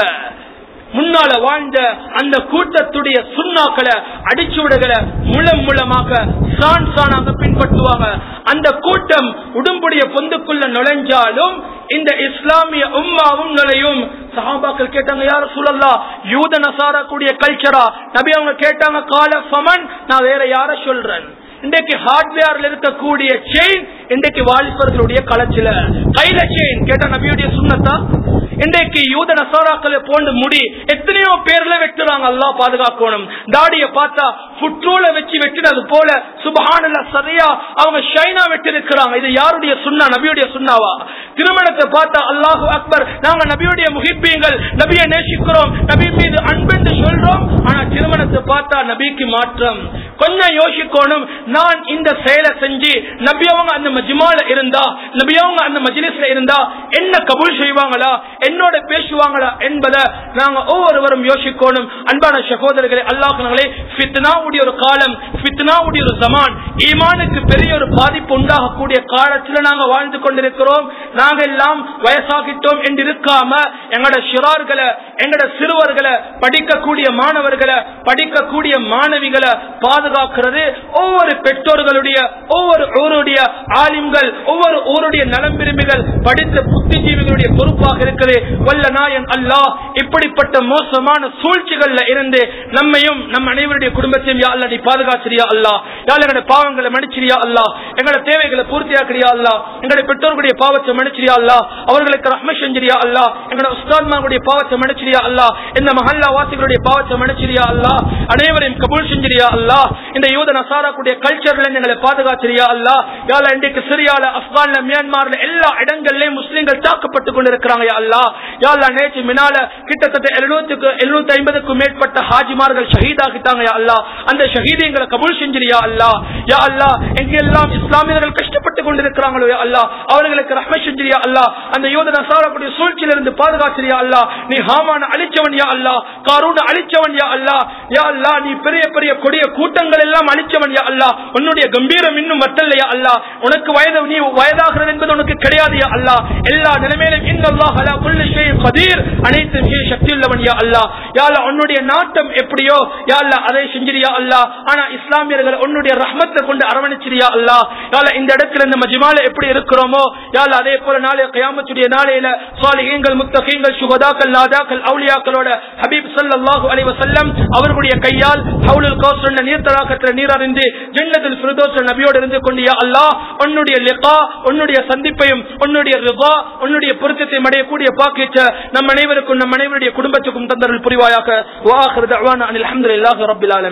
முன்னால வாழ்ந்த அந்த கூட்டத்துடைய சுன்னாக்களை அடிச்சுவடுகளை முலம் மூலமாக சான் சானாக பின்பற்றுவாங்க. அந்த கூட்டம் உடம்புடைய பொந்துக்குள்ள நுழைஞ்சாலும் இந்த இஸ்லாமிய உம்மாவும் நுழையும். சஹாபாக்கள் கேட்டாங்க, யா ரசூலல்லாஹ், யூத நசாரா கூடிய கல்ச்சரா? நபி அவங்க கேட்டாங்க, கால ஃபமன், நான் வேற யார சொல்றேன்? இன்றைக்கு ஹார்ட்வேர்ல இருக்கக்கூடிய செயின் இன்றைக்கு வாலிபர்களுடைய களச்சில கையில செயின் கேட்டா நபியுடைய சுன்னத்தா? இன்றைக்கு யூத நசாராக்களை போன்று முடி எத்தனையோ பேர்ல வெட்டுறாங்க, அல்லாஹ் பாதுகாக்கணும். தாடிய பார்த்தா புற்றூல வச்சு வெட்டினது போல சுப்ஹானல்லாஹ் சரியா அவங்க ஷைனா வெட்டி இருக்கிறாங்க. இது யாருடைய சுன்னா? நபியுடைய சுன்னாவா? திருமணத்தை பார்த்தா அல்லாஹு அக்பர், நாங்க நபியுடைய முஹிப்பீங்கள், நபியை நேசிக்கிறோம், நபி மீது அன்பென்று சொல்றோம், ஆனா திருமணத்தை பார்த்தா நபிக்கு மாற்றம். கொஞ்சம் யோசிக்கணும். நான் இந்த செயலை செஞ்சு நபி அவங்க அந்த மஜ்மால இருந்தா, நபி அவங்க அந்த மஜ்லிஸ்ல இருந்தா என்ன கபூல் செய்வாங்களா, என்னோட பேசுவாங்களா என்பதை நாங்க ஒவ்வொருவரும் யோசிக்கணும். அன்பான சகோதரர்களே, அல்லாஹ்வினாலே ஃபித்னாவுடைய ஒரு காலம், ஃபித்னாவுடைய ஒரு ஜமான், ஈமானுக்கு பெரிய ஒரு பாதிப்பு உண்டாகக்கூடிய காலத்துல நாங்க வாழ்ந்து கொண்டிருக்கிறோம். நாங்க எல்லாம் வயசாகிட்டோம் என்று இருக்காம எங்கட சிறார்களை, எங்கட சிறுவர்களை, படிக்கக்கூடிய மாணவர்களை, படிக்கக்கூடிய மாணவிகளை பாதுகாக்கிறது ஒவ்வொரு பெற்றோர்களுடைய, ஒவ்வொரு ஊருடைய ஆலிம்கள், ஒவ்வொரு ஊருடைய நலம் விரும்பிகள், படித்த புத்திஜீவிகளுடைய பொறுப்பாக இருக்குது. வல்ல நாயன் அல்லாஹ் இப்படிப்பட்ட மோசமான சூழ்ச்சிகள்ல இருந்து நம்மையும் நம் அனைவருடைய குடும்பத்தையும் யா அல்லாஹ் நீ பாதுகாச்சிரியா அல்லாஹ். யா அல்லாஹ் எங்களுடைய பாவங்களை மன்னிச்சிரியா அல்லாஹ், எங்களுடைய தேவைகளை பூர்த்தியாக்கிறியா அல்லாஹ், எங்களுடைய பெற்றோர்களுடைய பாவத்தை மன்னிச்சிரியா அல்லாஹ், அவர்களுக்கு ரஹ்மத் செஞ்சிரியா அல்லாஹ், எங்களுடைய உஸ்தாத்மார்களுடைய பாவத்தை மன்னிச்சிரியா அல்லாஹ், இந்த மஹல்லா வாசிகளுடைய பாவத்தை மன்னிச்சிரியா அல்லாஹ், அனைவரையும் கபூல் செஞ்சிரியா அல்லாஹ். இந்த யூத நசாராக்குடைய கல்ச்சர்ல எங்களை பாதுகாச்சிரியா அல்லாஹ். யா அல்லாஹ் இன்றைக்கு சிரியால, ஆப்கான்ல, மியான்மர்ல எல்லா இடங்களிலும் முஸ்லிம்கள் தாக்கப்பட்டுக் கொண்டிருக்கிறாங்க யா அல்லாஹ். யா அல்லாஹ் நேற்று மினால கிட்டத்தட்ட எழுநூறுக்கு எழுநூத்தி ஐம்பதுக்கும் மேற்பட்ட ஹாஜிமார்கள் ஷஹீதாகிட்டாங்க யா அல்லாஹ். அந்த ஷஹீதை கபூல் செஞ்சிரியா அல்லாஹ். யா அல்லாஹ் எங்கெல்லாம் இஸ்லாமியர்கள் கஷ்டப்பட்டுக் கொண்டிருக்கிறாங்களோ யா அல்லாஹ் அவர்களுக்கு ரஹ்மத் செஞ்சிரியா அல்லாஹ். அந்த யூத நசாராக்குடைய சூழ்ச்சியிலிருந்து பாதுகாச்சிரியா அல்லாஹ். நீ ஹாமான அழிச்சவன் யா அல்லாஹ், காரூன அழிச்சவன் யா அல்லாஹ். யா அல்லாஹ் நீ பெரிய பெரிய கொடிய கூட்டங்கள் எல்லாம் அழிச்சவன் யா அல்லாஹ். உன்னுடைய கம்பீரம் இன்னும் வட்டல்ல யா அல்லாஹ். உனக்கு வயது, நீ வயதாகிறது என்பது உனக்கு கிடையாது யா அல்லாஹ். எல்லா நிலைமையிலும் இன்னல்லாஹ் அலா குல்லி ஷைஇன் கதீர், அனைத்து மிக சக்தியுள்ளவன் யா அல்லாஹ். யா அல்லாஹ் உன்னுடைய நாட்டம் எப்படியோ யா அல்லாஹ் அதை செஞ்சிரியா அல்லாஹ். ஆனா இஸ்லாமியர்கள் உன்னுடைய ரஹ்மத்தை கொண்டு அரவணைச்சிரியா அல்லாஹ். யா அல்லாஹ் இந்த இடத்துல இந்த மஜ்மால எப்படி இருக்கிறோமோ யா அல்லாஹ் அதே போல நாளை கியாமத்துடைய நாளையில சாலிஹீன்கள், முத்தகீன்கள், சுஹதாக்கள், நாதாக்கள், அவுலியாக்களோட ஹபீப் ஸல்லல்லாஹு அலைஹி வஸல்லம் அவர்களுடைய கையால் ஹவுலுல் கௌசர் நீர் தடாகத்துல நீர் அறிந்து ஜன்னத்துல் ஃபிர்தௌஸ் நபியோடு இருந்து கொண்டு யா அல்லாஹ் உன்னுடைய லிகா, உன்னுடைய சந்திப்பையும், உன்னுடைய ரிதா, உன்னுடைய பொருத்தத்தை அடையக்கூடிய பாக்கியத்தை நம் அனைவருக்கும், நம் அனைவருடைய குடும்பத்துக்கும் தந்தருள் புரிவாயாக. வ ஆகிரு தஅவானா அனில் ஹம்துலில்லாஹி ரப்பில் ஆலமீன்.